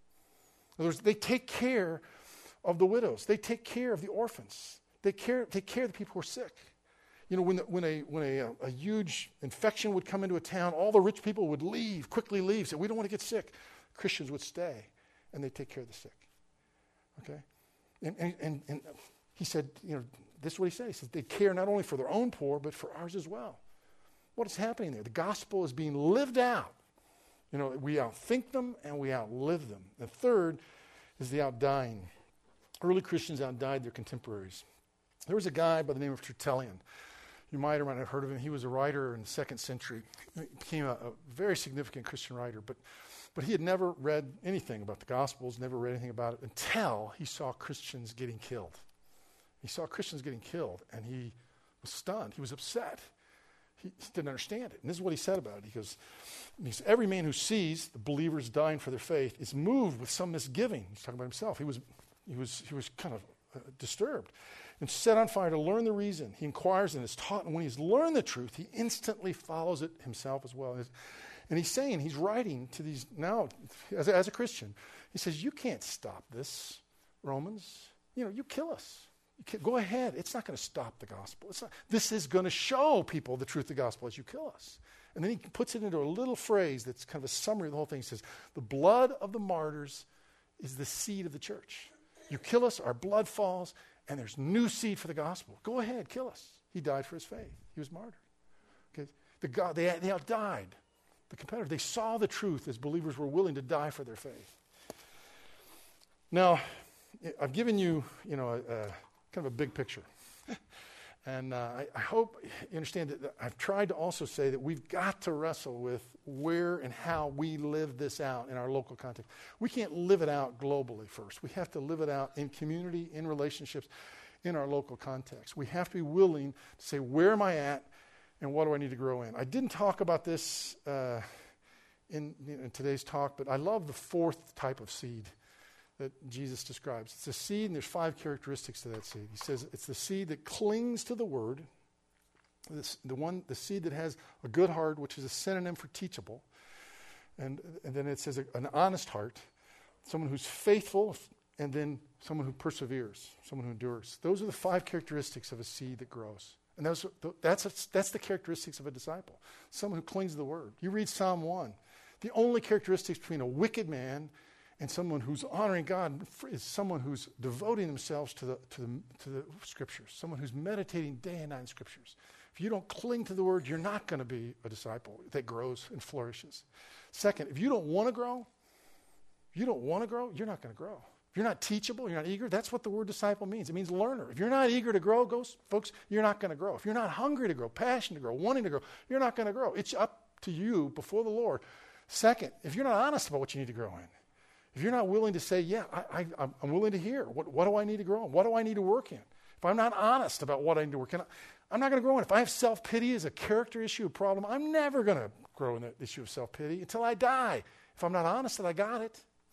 In other words, they take care of the widows. They take care of the orphans. They take care of the people who are sick. When a huge infection would come into a town, all the rich people would quickly leave, say, we don't want to get sick. Christians would stay, and they'd take care of the sick. Okay? And he said, this is what he said. He says they care not only for their own poor, but for ours as well. What is happening there? The gospel is being lived out. We outthink them and we outlive them. The third is the outdying. Early Christians outdied their contemporaries. There was a guy by the name of Tertullian. You might or might not have heard of him. He was a writer in the 2nd century. He became a very significant Christian writer, but he had never read anything about the Gospels, never read anything about it until he saw Christians getting killed. He saw Christians getting killed, and he was stunned. He was upset. He didn't understand it. And this is what he said about it. He goes, every man who sees the believers dying for their faith is moved with some misgiving. He's talking about himself. He was kind of disturbed and set on fire to learn the reason. He inquires and is taught, and when he's learned the truth, he instantly follows it himself as well. And he's writing to these now, as a Christian, he says, you can't stop this, Romans. You kill us. Go ahead. It's not going to stop the gospel. This is going to show people the truth of the gospel as you kill us. And then he puts it into a little phrase that's kind of a summary of the whole thing. He says, the blood of the martyrs is the seed of the church. You kill us, our blood falls, and there's new seed for the gospel. Go ahead, kill us. He died for his faith. He was martyred. Okay? They outdied the competitor. They saw the truth as believers were willing to die for their faith. Now, I've given you, kind of a big picture. And I hope you understand that I've tried to also say that we've got to wrestle with where and how we live this out in our local context. We can't live it out globally first. We have to live it out in community, in relationships, in our local context. We have to be willing to say, where am I at and what do I need to grow in? I didn't talk about this in today's talk, but I love the 4th type of seed that Jesus describes. It's a seed, and there's 5 characteristics to that seed. He says it's the seed that clings to the word, the seed that has a good heart, which is a synonym for teachable, and then it says an honest heart, someone who's faithful, and then someone who perseveres, someone who endures. Those are the 5 characteristics of a seed that grows. And that's the characteristics of a disciple, someone who clings to the word. You read Psalm 1. The only characteristics between a wicked man and someone who's honoring God is someone who's devoting themselves to the Scriptures, someone who's meditating day and night in Scriptures. If you don't cling to the Word, you're not going to be a disciple that grows and flourishes. Second, if you don't want to grow, you're not going to grow. If you're not teachable, you're not eager, that's what the word disciple means. It means learner. If you're not eager to grow, folks, you're not going to grow. If you're not hungry to grow, passionate to grow, wanting to grow, you're not going to grow. It's up to you before the Lord. Second, if you're not honest about what you need to grow in, if you're not willing to say, yeah, I'm willing to hear, what do I need to grow in? What do I need to work in? If I'm not honest about what I need to work in, I'm not going to grow in. If I have self-pity as a character issue, a problem, I'm never going to grow in that issue of self-pity until I die. If I'm not honest that I got it.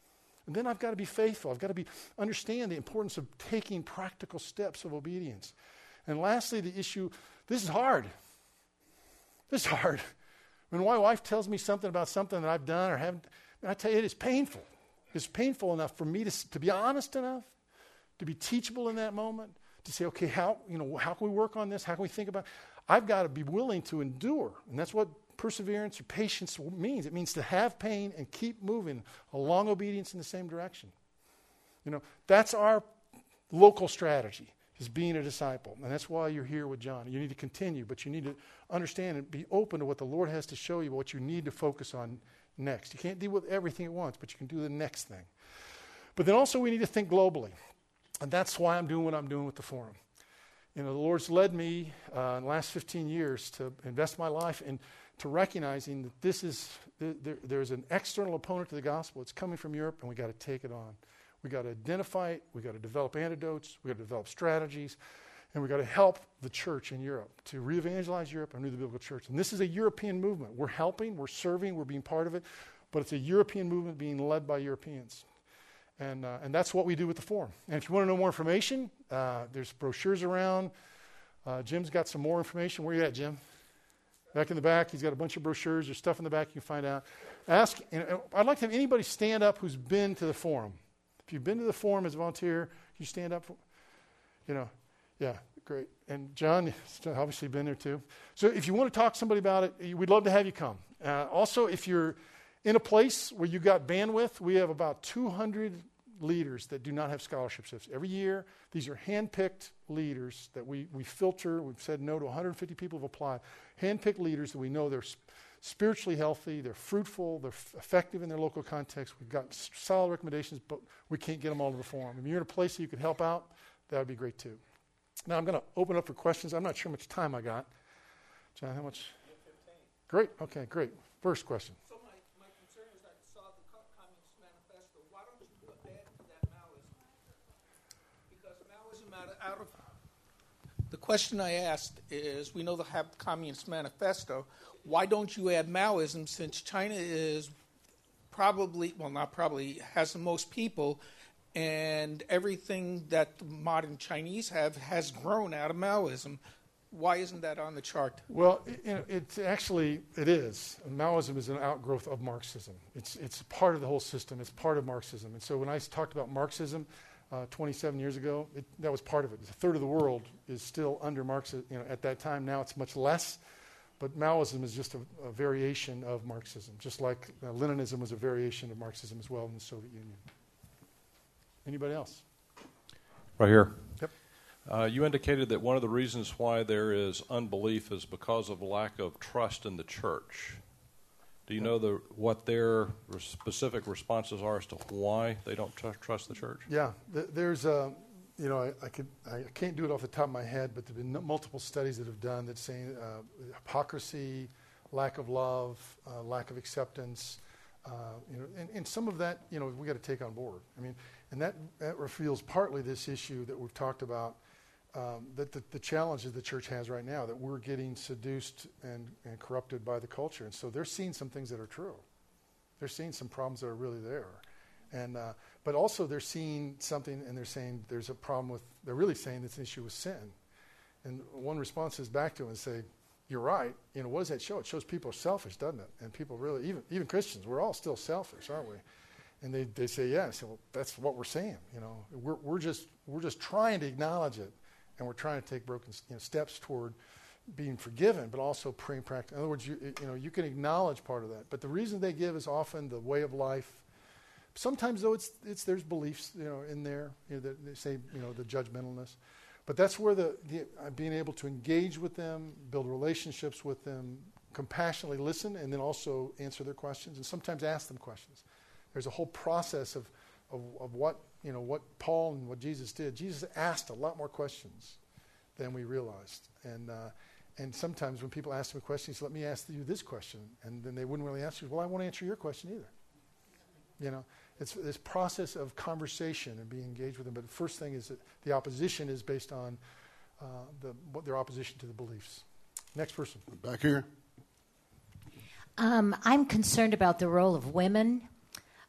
And then I've got to be faithful. I've got to understand the importance of taking practical steps of obedience. And lastly, the issue, this is hard. This is hard. When my wife tells me something about something that I've done or haven't, I tell you, it is painful. It's painful enough for me to be honest enough, to be teachable in that moment, to say, okay, how can we work on this? How can we think about it? I've got to be willing to endure. And that's what perseverance or patience means. It means to have pain and keep moving along obedience in the same direction. That's our local strategy, is being a disciple. And that's why you're here with John. You need to continue, but you need to understand and be open to what the Lord has to show you, what you need to focus on next. You can't deal with everything at once, but you can do the next thing. But then also we need to think globally. And that's why I'm doing what I'm doing with the forum. The Lord's led me in the last 15 years to invest my life into recognizing that there's an external opponent to the gospel. It's coming from Europe, and we got to take it on. We got to identify it. We got to develop antidotes. We got to develop strategies, and we got to help the church in Europe to re-evangelize Europe and renew the biblical church. And this is a European movement. We're helping, we're serving, we're being part of it, but it's a European movement being led by Europeans. And that's what we do with the forum. And if you want to know more information, there's brochures around. Jim's got some more information. Where are you at, Jim? Back in the back. He's got a bunch of brochures. There's stuff in the back you can find out. I'd like to have anybody stand up who's been to the forum. If you've been to the forum as a volunteer, you stand up. Yeah, great. And John, you've obviously been there too. So if you want to talk to somebody about it, we'd love to have you come. Also, if you're in a place where you got bandwidth, we have about 200 leaders that do not have scholarships. Every year, these are hand-picked leaders that we filter. We've said no to 150 people who've applied. Hand-picked leaders that we know they're spiritually healthy, they're fruitful, they're effective in their local context. We've got solid recommendations, but we can't get them all to the forum. If you're in a place that you could help out, that would be great too. Now I'm going to open up for questions. I'm not sure how much time I got. John, how much? 15. Great. Okay, great. First question. So my concern is I saw the Communist Manifesto. Why don't you put that to that Maoism? Because Maoism out of the question I asked is, we know they have the Communist Manifesto. Why don't you add Maoism, since China is has the most people, and everything that the modern Chinese have has grown out of Maoism? Why isn't that on the chart? Well, it is. Maoism is an outgrowth of Marxism. It's part of the whole system. It's part of Marxism. And so when I talked about Marxism 27 years ago, that was part of it. A third of the world is still under Marxism. At that time, now it's much less. But Maoism is just a variation of Marxism, just like Leninism was a variation of Marxism as well in the Soviet Union. Anybody else? Right here. Yep. You indicated that one of the reasons why there is unbelief is because of lack of trust in the church. Do you know what their specific responses are as to why they don't trust the church? Yeah, there's I can't do it off the top of my head, but there have been multiple studies that have done that saying hypocrisy, lack of love, lack of acceptance, and some of that we got to take on board. I mean, and that reveals partly this issue that we've talked about. That the challenges the church has right now, that we're getting seduced and corrupted by the culture. And so they're seeing some things that are true. They're seeing some problems that are really there. And but also they're seeing something and they're saying there's a problem they're really saying it's an issue with sin. And one response is back to them and say, you're right. What does that show? It shows people are selfish, doesn't it? And people really, even Christians, we're all still selfish, aren't we? And they say, yeah. I say, well, that's what we're saying. We're just trying to acknowledge it. And we're trying to take broken steps toward being forgiven, but also praying practice. In other words, you can acknowledge part of that. But the reason they give is often the way of life. Sometimes, though, there's beliefs in there that they say the judgmentalness. But that's where the being able to engage with them, build relationships with them, compassionately listen, and then also answer their questions, and sometimes ask them questions. There's a whole process of what what Paul and what Jesus did. Jesus asked a lot more questions than we realized. And sometimes when people ask him a question, he said, let me ask you this question. And then they wouldn't really answer. Well, I won't answer your question either. It's this process of conversation and being engaged with them. But the first thing is that the opposition is based on their opposition to the beliefs. Next person. Back here. I'm concerned about the role of women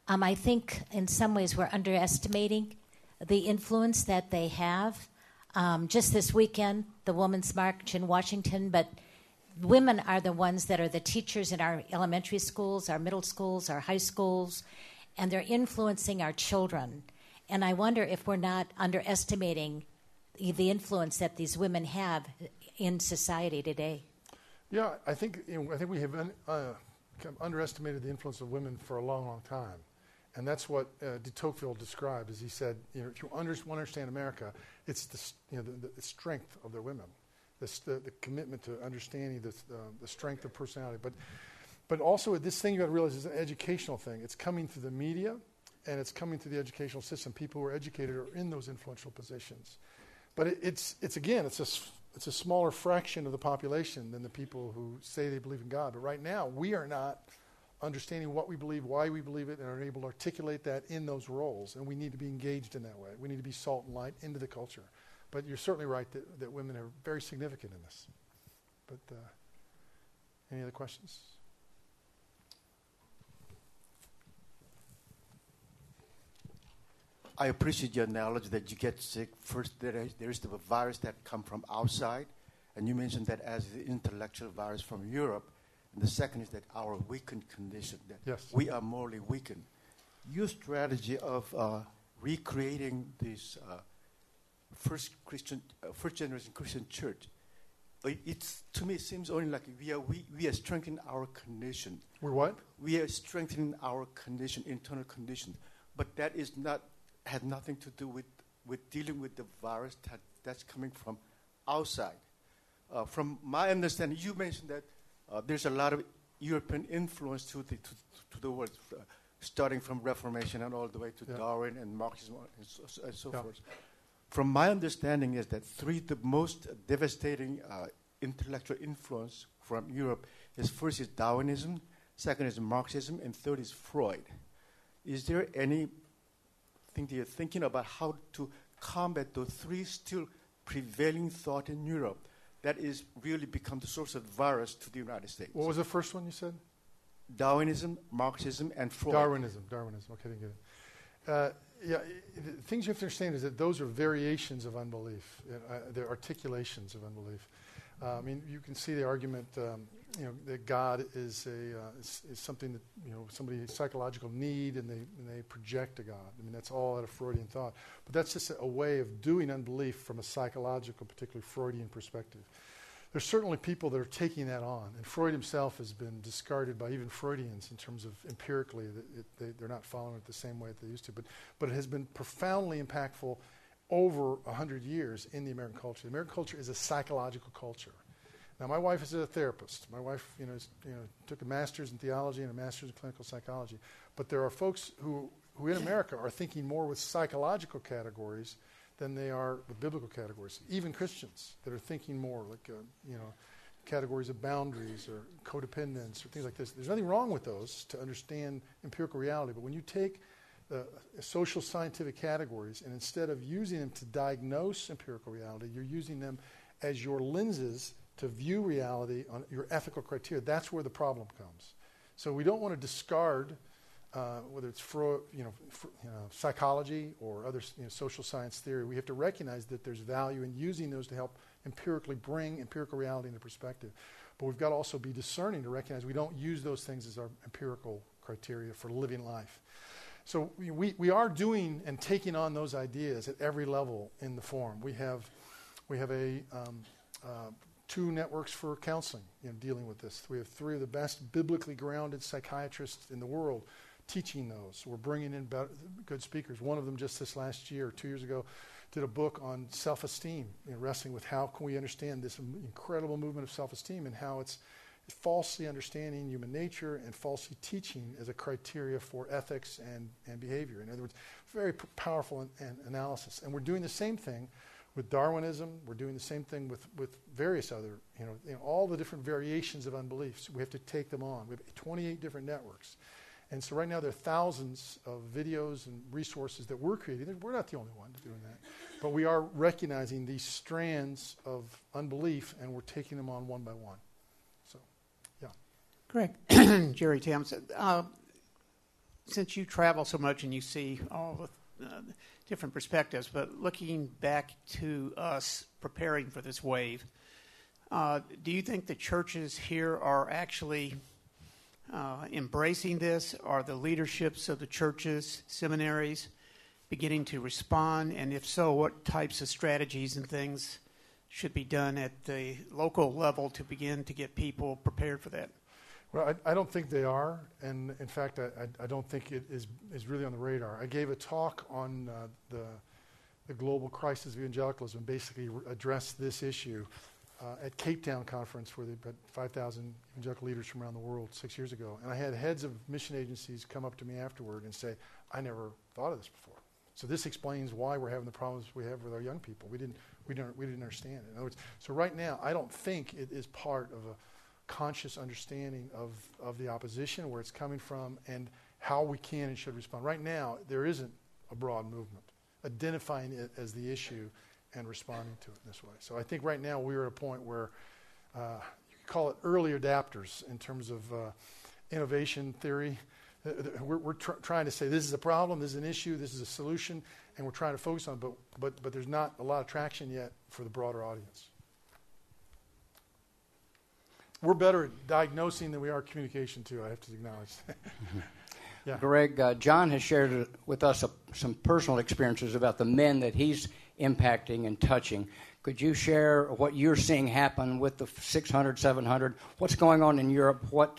I think in some ways we're underestimating the influence that they have. Just this weekend, the Women's March in Washington, but women are the ones that are the teachers in our elementary schools, our middle schools, our high schools, and they're influencing our children. And I wonder if we're not underestimating the influence that these women have in society today. Yeah, I think we have underestimated the influence of women for a long, long time. And that's what de Tocqueville described, as he said, if you want to understand America, it's the strength of their women, the commitment to understanding the strength of personality. But also this thing you got to realize is an educational thing. It's coming through the media, and it's coming through the educational system. People who are educated are in those influential positions. But it's a smaller fraction of the population than the people who say they believe in God. But right now, we are not understanding what we believe, why we believe it, and are able to articulate that in those roles. And we need to be engaged in that way. We need to be salt and light into the culture. But you're certainly right that women are very significant in this. But any other questions? I appreciate your knowledge that you get sick. First, there is the virus that come from outside, and you mentioned that as the intellectual virus from Europe. And the second is that our weakened condition, that yes. We are morally weakened. Your strategy of recreating this first generation Christian church, to me it seems only like we are strengthening our condition. We're what? We are strengthening our condition, internal condition, but that had nothing to do with dealing with the virus that's coming from outside. From my understanding, you mentioned that there's a lot of European influence to the world, starting from Reformation and all the way to Darwin and Marxism and so forth. From my understanding is that the most devastating intellectual influence from Europe is first is Darwinism, second is Marxism, and third is Freud. Is there anything that you're thinking about how to combat those three still prevailing thought in Europe that is really become the source of virus to the United States? What was the first one you said? Darwinism, Marxism, and Freud. Darwinism. Okay, I didn't get it. The things you have to understand is that those are variations of unbelief. They're articulations of unbelief. I mean, you can see the argument, that God is something that somebody's psychological need, and they project a God. I mean, that's all out of Freudian thought. But that's just a way of doing unbelief from a psychological, particularly Freudian perspective. There's certainly people that are taking that on, and Freud himself has been discarded by even Freudians in terms of empirically that they're not following it the same way that they used to. But it has been profoundly impactful over 100 years in the American culture. The American culture is a psychological culture. Now, my wife is a therapist. My wife, took a master's in theology and a master's in clinical psychology. But there are folks who in America are thinking more with psychological categories than they are with biblical categories. Even Christians that are thinking more like, categories of boundaries or codependence or things like this. There's nothing wrong with those to understand empirical reality. But when you take social scientific categories, and instead of using them to diagnose empirical reality, you're using them as your lenses to view reality on your ethical criteria. That's where the problem comes. So we don't want to discard whether it's psychology or other social science theory. We have to recognize that there's value in using those to help empirically bring empirical reality into perspective. But we've got to also be discerning to recognize we don't use those things as our empirical criteria for living life. So we are doing and taking on those ideas at every level in the forum. We have two networks for counseling, dealing with this. We have three of the best biblically grounded psychiatrists in the world teaching those. We're bringing in good speakers. One of them just this last year, 2 years ago, did a book on self-esteem, wrestling with how can we understand this incredible movement of self-esteem and how it's falsely understanding human nature and falsely teaching as a criteria for ethics and behavior. In other words, very powerful analysis. And we're doing the same thing with Darwinism. We're doing the same thing with various other, all the different variations of unbelief. So we have to take them on. We have 28 different networks. And so right now there are thousands of videos and resources that we're creating. We're not the only ones doing that. But we are recognizing these strands of unbelief, and we're taking them on one by one. So, yeah. Greg, Jerry Tamsen. since you travel so much and you see all the different perspectives, but looking back to us preparing for this wave, do you think the churches here are actually embracing this? Are the leaderships of the churches, seminaries, beginning to respond? And if so, what types of strategies and things should be done at the local level to begin to get people prepared for that? Well, I don't think they are, and in fact, I don't think it is really on the radar. I gave a talk on the global crisis of evangelicalism, basically addressed this issue at Cape Town Conference, where they had 5,000 evangelical leaders from around the world 6 years ago. And I had heads of mission agencies come up to me afterward and say, I never thought of this before. So this explains why we're having the problems we have with our young people. We didn't understand it. In other words, so right now, I don't think it is part of a conscious understanding of the opposition, where it's coming from, and how we can and should respond. Right now, there isn't a broad movement identifying it as the issue and responding to it in this way. So I think right now we're at a point where you could call it early adapters in terms of innovation theory. We're trying to say this is a problem, this is an issue, this is a solution, and we're trying to focus on it, but there's not a lot of traction yet for the broader audience. We're better at diagnosing than we are communication, too, I have to acknowledge. Yeah. Greg, John has shared with us some personal experiences about the men that he's impacting and touching. Could you share what you're seeing happen with the 600, 700? What's going on in Europe? What's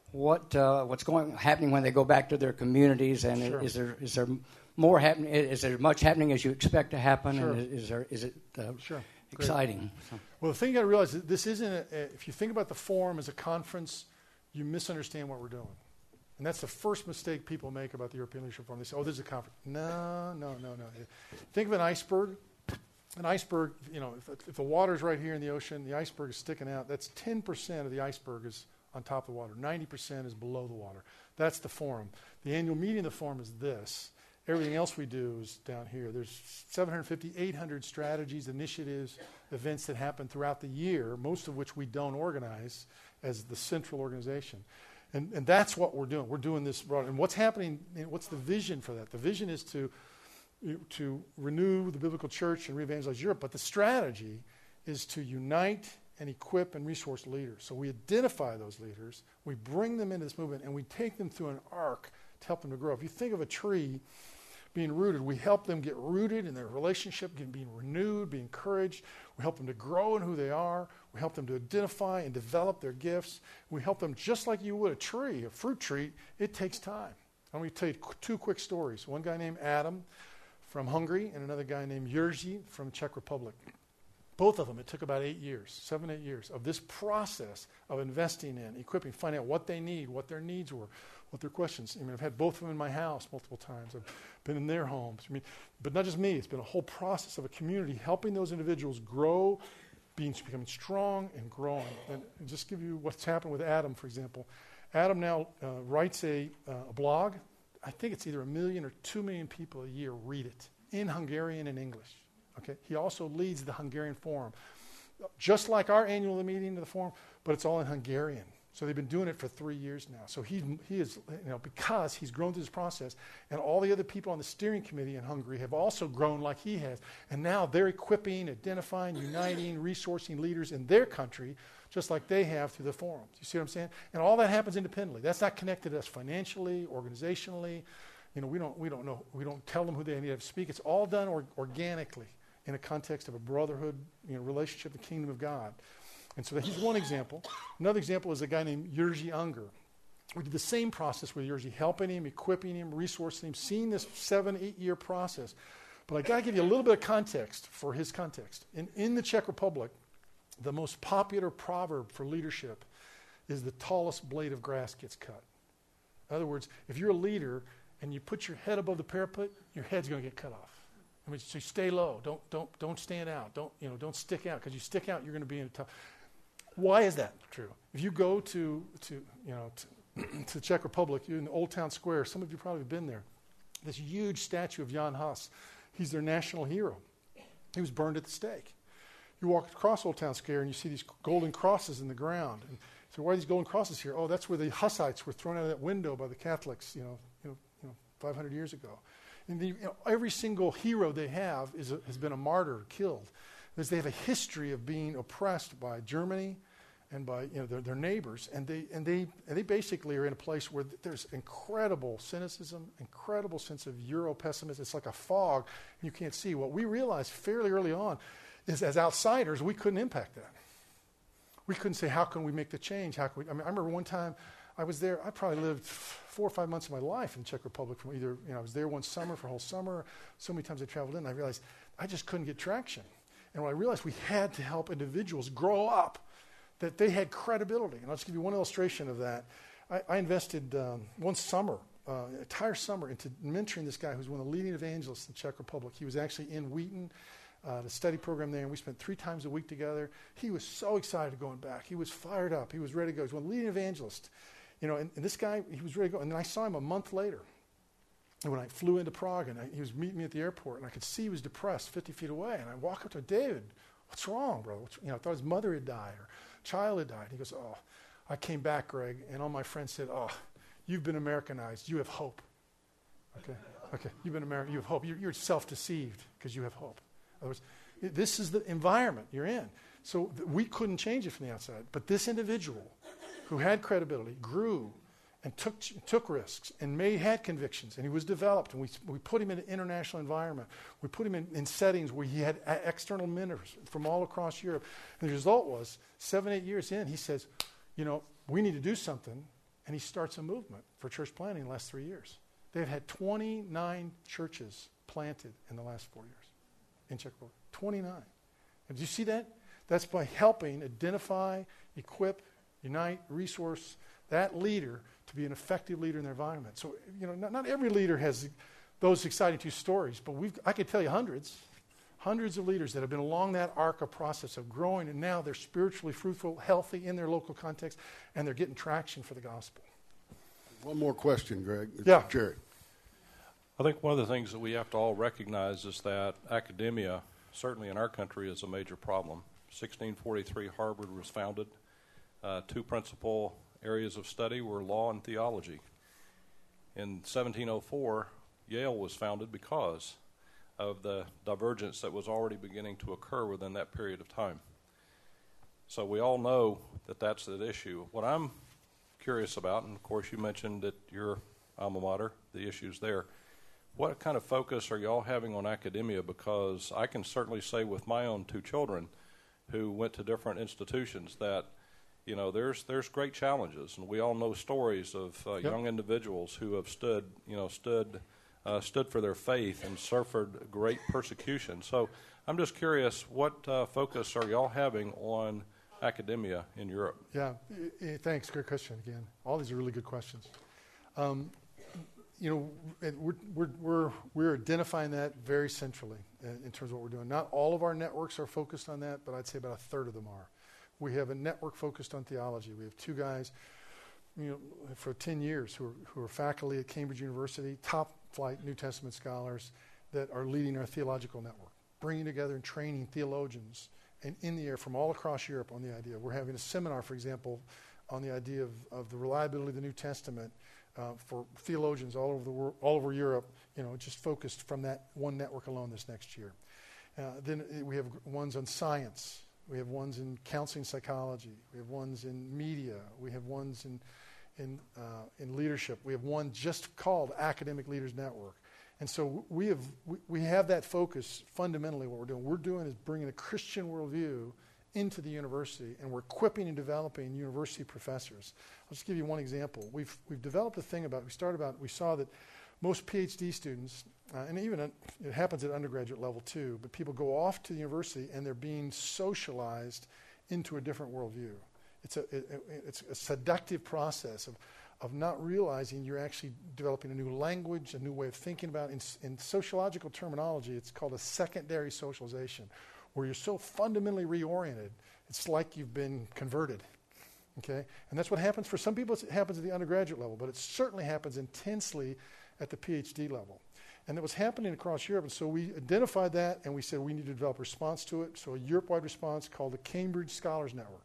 happening when they go back to their communities? And Sure. is there more happening? Is there much happening as you expect to happen? Sure. And is it Sure. exciting? Well, the thing you got to realize is this isn't if you think about the forum as a conference, you misunderstand what we're doing. And that's the first mistake people make about the European Leadership Forum. They say, oh, this is a conference. No. Think of an iceberg. An iceberg, if the water's right here in the ocean, the iceberg is sticking out. That's 10% of the iceberg is on top of the water. 90% is below the water. That's the forum. The annual meeting of the forum is this. Everything else we do is down here. There's 750, 800 strategies, initiatives, events that happen throughout the year, most of which we don't organize as the central organization. And that's what we're doing. We're doing this broad. And what's happening, what's the vision for that? The vision is to renew the biblical church and re-evangelize Europe. But the strategy is to unite and equip and resource leaders. So we identify those leaders, we bring them into this movement, and we take them through an arc to help them to grow. If you think of a tree being rooted, we help them get rooted in their relationship, being renewed, be encouraged. We help them to grow in who they are. We help them to identify and develop their gifts. We help them just like you would a tree, a fruit tree. It takes time. I'm going to tell you two quick stories. One guy named Adam from Hungary and another guy named Jerzy from the Czech Republic. Both of them, it took about 8 years, 7-8 years of this process of investing in, equipping, finding out what they need, what their needs were, what their questions. I've had both of them in my house multiple times. I've been in their homes. But not just me. It's been a whole process of a community helping those individuals grow, becoming strong and growing. And just give you what's happened with Adam, for example. Adam now writes a blog. I think it's either 1 million or 2 million people a year read it in Hungarian and English. Okay. He also leads the Hungarian Forum, just like our annual meeting of the Forum, but it's all in Hungarian. So they've been doing it for 3 years now. So he is, because he's grown through this process, and all the other people on the steering committee in Hungary have also grown like he has, and now they're equipping, identifying, uniting, resourcing leaders in their country, just like they have through the Forum. You see what I'm saying? And all that happens independently. That's not connected to us financially, organizationally. We don't know. We don't tell them who they need to speak. It's all done organically in a context of a brotherhood, relationship, the kingdom of God. And so he's one example. Another example is a guy named Jerzy Unger. We did the same process with Jerzy, helping him, equipping him, resourcing him, seeing this 7-8 year process. But I got to give you a little bit of context for his context. In the Czech Republic, the most popular proverb for leadership is the tallest blade of grass gets cut. In other words, if you're a leader and you put your head above the parapet, your head's going to get cut off. So you stay low. Don't stand out. Don't stick out, because you stick out, you're going to be in a tough. Why is that true? If you go to the Czech Republic, you're in the Old Town Square. Some of you probably have been there. This huge statue of Jan Hus. He's their national hero. He was burned at the stake. You walk across Old Town Square and you see these golden crosses in the ground. And so why are these golden crosses here? Oh, that's where the Hussites were thrown out of that window by the Catholics, 500 years ago. And every single hero they have has been a martyr, killed, because they have a history of being oppressed by Germany and by their neighbors, and they basically are in a place where there's incredible cynicism, incredible sense of Euro pessimism. It's like a fog you can't see. What we realized fairly early on is, as outsiders, we couldn't impact that. We couldn't say, how can we make the change? How can we? I remember one time I was there. I probably lived 4 or 5 months of my life in the Czech Republic. From either, I was there one summer for a whole summer. So many times I traveled in, I realized I just couldn't get traction. And when I realized we had to help individuals grow up, that they had credibility. And I'll just give you one illustration of that. I invested one summer, an entire summer, into mentoring this guy who's one of the leading evangelists in the Czech Republic. He was actually in Wheaton, the study program there, and we spent 3 times a week together. He was so excited going back. He was fired up. He was ready to go. He was one of the leading evangelists. And this guy, he was ready to go. And then I saw him a month later. And when I flew into Prague, and he was meeting me at the airport, and I could see he was depressed 50 feet away. And I walk up to him, David, what's wrong, brother? I thought his mother had died or child had died. He goes, oh, I came back, Greg, and all my friends said, oh, you've been Americanized. You have hope. Okay, you've been American. You have hope. You're self-deceived because you have hope. In other words, this is the environment you're in. So we couldn't change it from the outside. But this individual who had credibility grew and took risks and had convictions, and he was developed, and we put him in an international environment. We put him in settings where he had external mentors from all across Europe. And the result was, 7, 8 years in, he says, we need to do something, and he starts a movement for church planting in the last 3 years. They've had 29 churches planted in the last 4 years in Czech Republic. 29. And do you see that? That's by helping identify, equip, unite, resource that leader to be an effective leader in their environment. So, not every leader has those exciting 2 stories, but I could tell you hundreds of leaders that have been along that arc of process of growing, and now they're spiritually fruitful, healthy in their local context, and they're getting traction for the gospel. One more question, Greg. Yeah. Jerry. I think one of the things that we have to all recognize is that academia, certainly in our country, is a major problem. 1643, Harvard was founded. 2 principal areas of study were law and theology. In 1704, Yale was founded because of the divergence that was already beginning to occur within that period of time. So we all know that that's the issue. What I'm curious about, and of course you mentioned that your alma mater, the issues there, what kind of focus are y'all having on academia? Because I can certainly say with my own 2 children who went to different institutions that there's great challenges, and we all know stories of young individuals who have stood for their faith and suffered great persecution. So I'm just curious, what focus are y'all having on academia in Europe? Yeah, thanks. Great question again. All these are really good questions. We're identifying that very centrally in terms of what we're doing. Not all of our networks are focused on that, but I'd say about 1/3 of them are. We have a network focused on theology. We have 2 guys, for 10 years who are faculty at Cambridge University, top flight New Testament scholars that are leading our theological network, bringing together and training theologians and in the air from all across Europe on the idea. We're having a seminar, for example, on the idea of the reliability of the New Testament for theologians all over the world, all over Europe, just focused from that one network alone this next year. Then we have ones on science. We have ones in counseling psychology. We have ones in media. We have ones in leadership. We have one just called Academic Leaders Network. And so we have that focus. Fundamentally, what we're doing is bringing a Christian worldview into the university, and we're equipping and developing university professors. I'll just give you one example. We've developed a thing we saw that most PhD students, and even it happens at undergraduate level too, but people go off to the university and they're being socialized into a different worldview. It's a seductive process of not realizing you're actually developing a new language, a new way of thinking about it. In sociological terminology, it's called a secondary socialization, where you're so fundamentally reoriented, it's like you've been converted. Okay? And that's what happens for some people. It happens at the undergraduate level, but it certainly happens intensely at the PhD level. And it was happening across Europe, and so we identified that, and we said we need to develop a response to it. So a Europe-wide response called the Cambridge Scholars Network,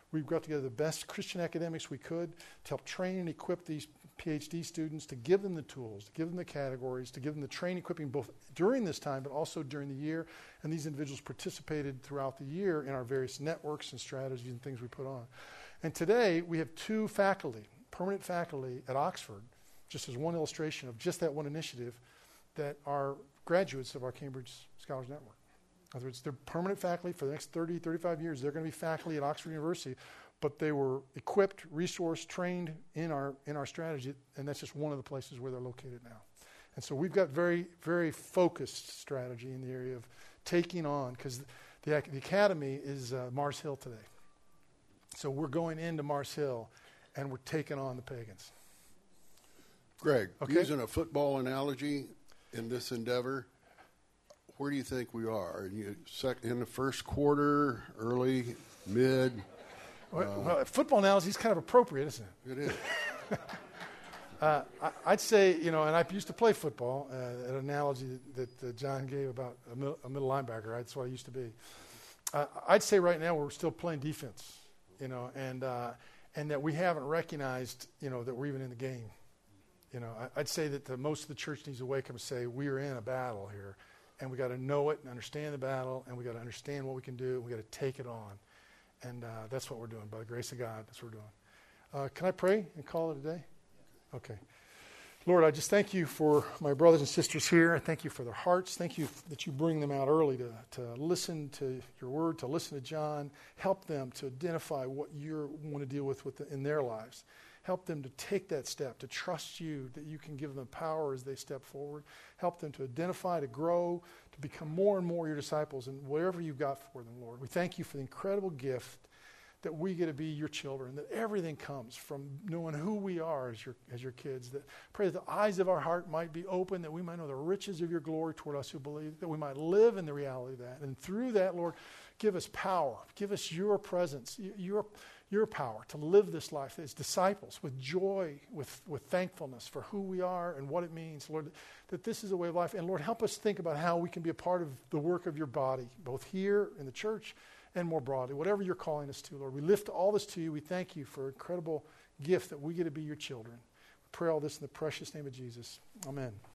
We brought together the best Christian academics we could to help train and equip these PhD students, to give them the tools, to give them the categories, to give them the training, equipping both during this time but also during the year. And these individuals participated throughout the year in our various networks and strategies and things we put on. And today we have 2 faculty, permanent faculty at Oxford, just as one illustration of just that one initiative, that are graduates of our Cambridge Scholars Network. In other words, they're permanent faculty for the next 30, 35 years. They're going to be faculty at Oxford University, but they were equipped, resourced, trained in our strategy, and that's just one of the places where they're located now. And so we've got very, very focused strategy in the area of taking on, because the academy is Mars Hill today. So we're going into Mars Hill, and we're taking on the pagans. Greg, Okay. using a football analogy in this endeavor, where do you think we are? In the first quarter, early, mid? Well, football analogy is kind of appropriate, isn't it? It is. I'd say, and I used to play football, an analogy that John gave about a middle linebacker. That's what I used to be. I'd say right now we're still playing defense, and that we haven't recognized, that we're even in the game. I'd say that most of the church needs to wake up and say, we are in a battle here, and we got to know it and understand the battle, and we got to understand what we can do, and we got to take it on. And that's what we're doing. By the grace of God, that's what we're doing. Can I pray and call it a day? Okay. Lord, I just thank you for my brothers and sisters here. I thank you for their hearts. Thank you that you bring them out early to listen to your word, to listen to John. Help them to identify what you want to deal with in their lives. Help them to take that step, to trust you, that you can give them power as they step forward. Help them to identify, to grow, to become more and more your disciples and whatever you've got for them, Lord. We thank you for the incredible gift that we get to be your children, that everything comes from knowing who we are as your kids. That pray that the eyes of our heart might be open, that we might know the riches of your glory toward us who believe, that we might live in the reality of that. And through that, Lord, give us power. Give us your presence, your power to live this life as disciples with joy, with thankfulness for who we are and what it means, Lord, that this is a way of life. And Lord, help us think about how we can be a part of the work of your body, both here in the church and more broadly, whatever you're calling us to, Lord. We lift all this to you. We thank you for an incredible gift that we get to be your children. We pray all this in the precious name of Jesus. Amen.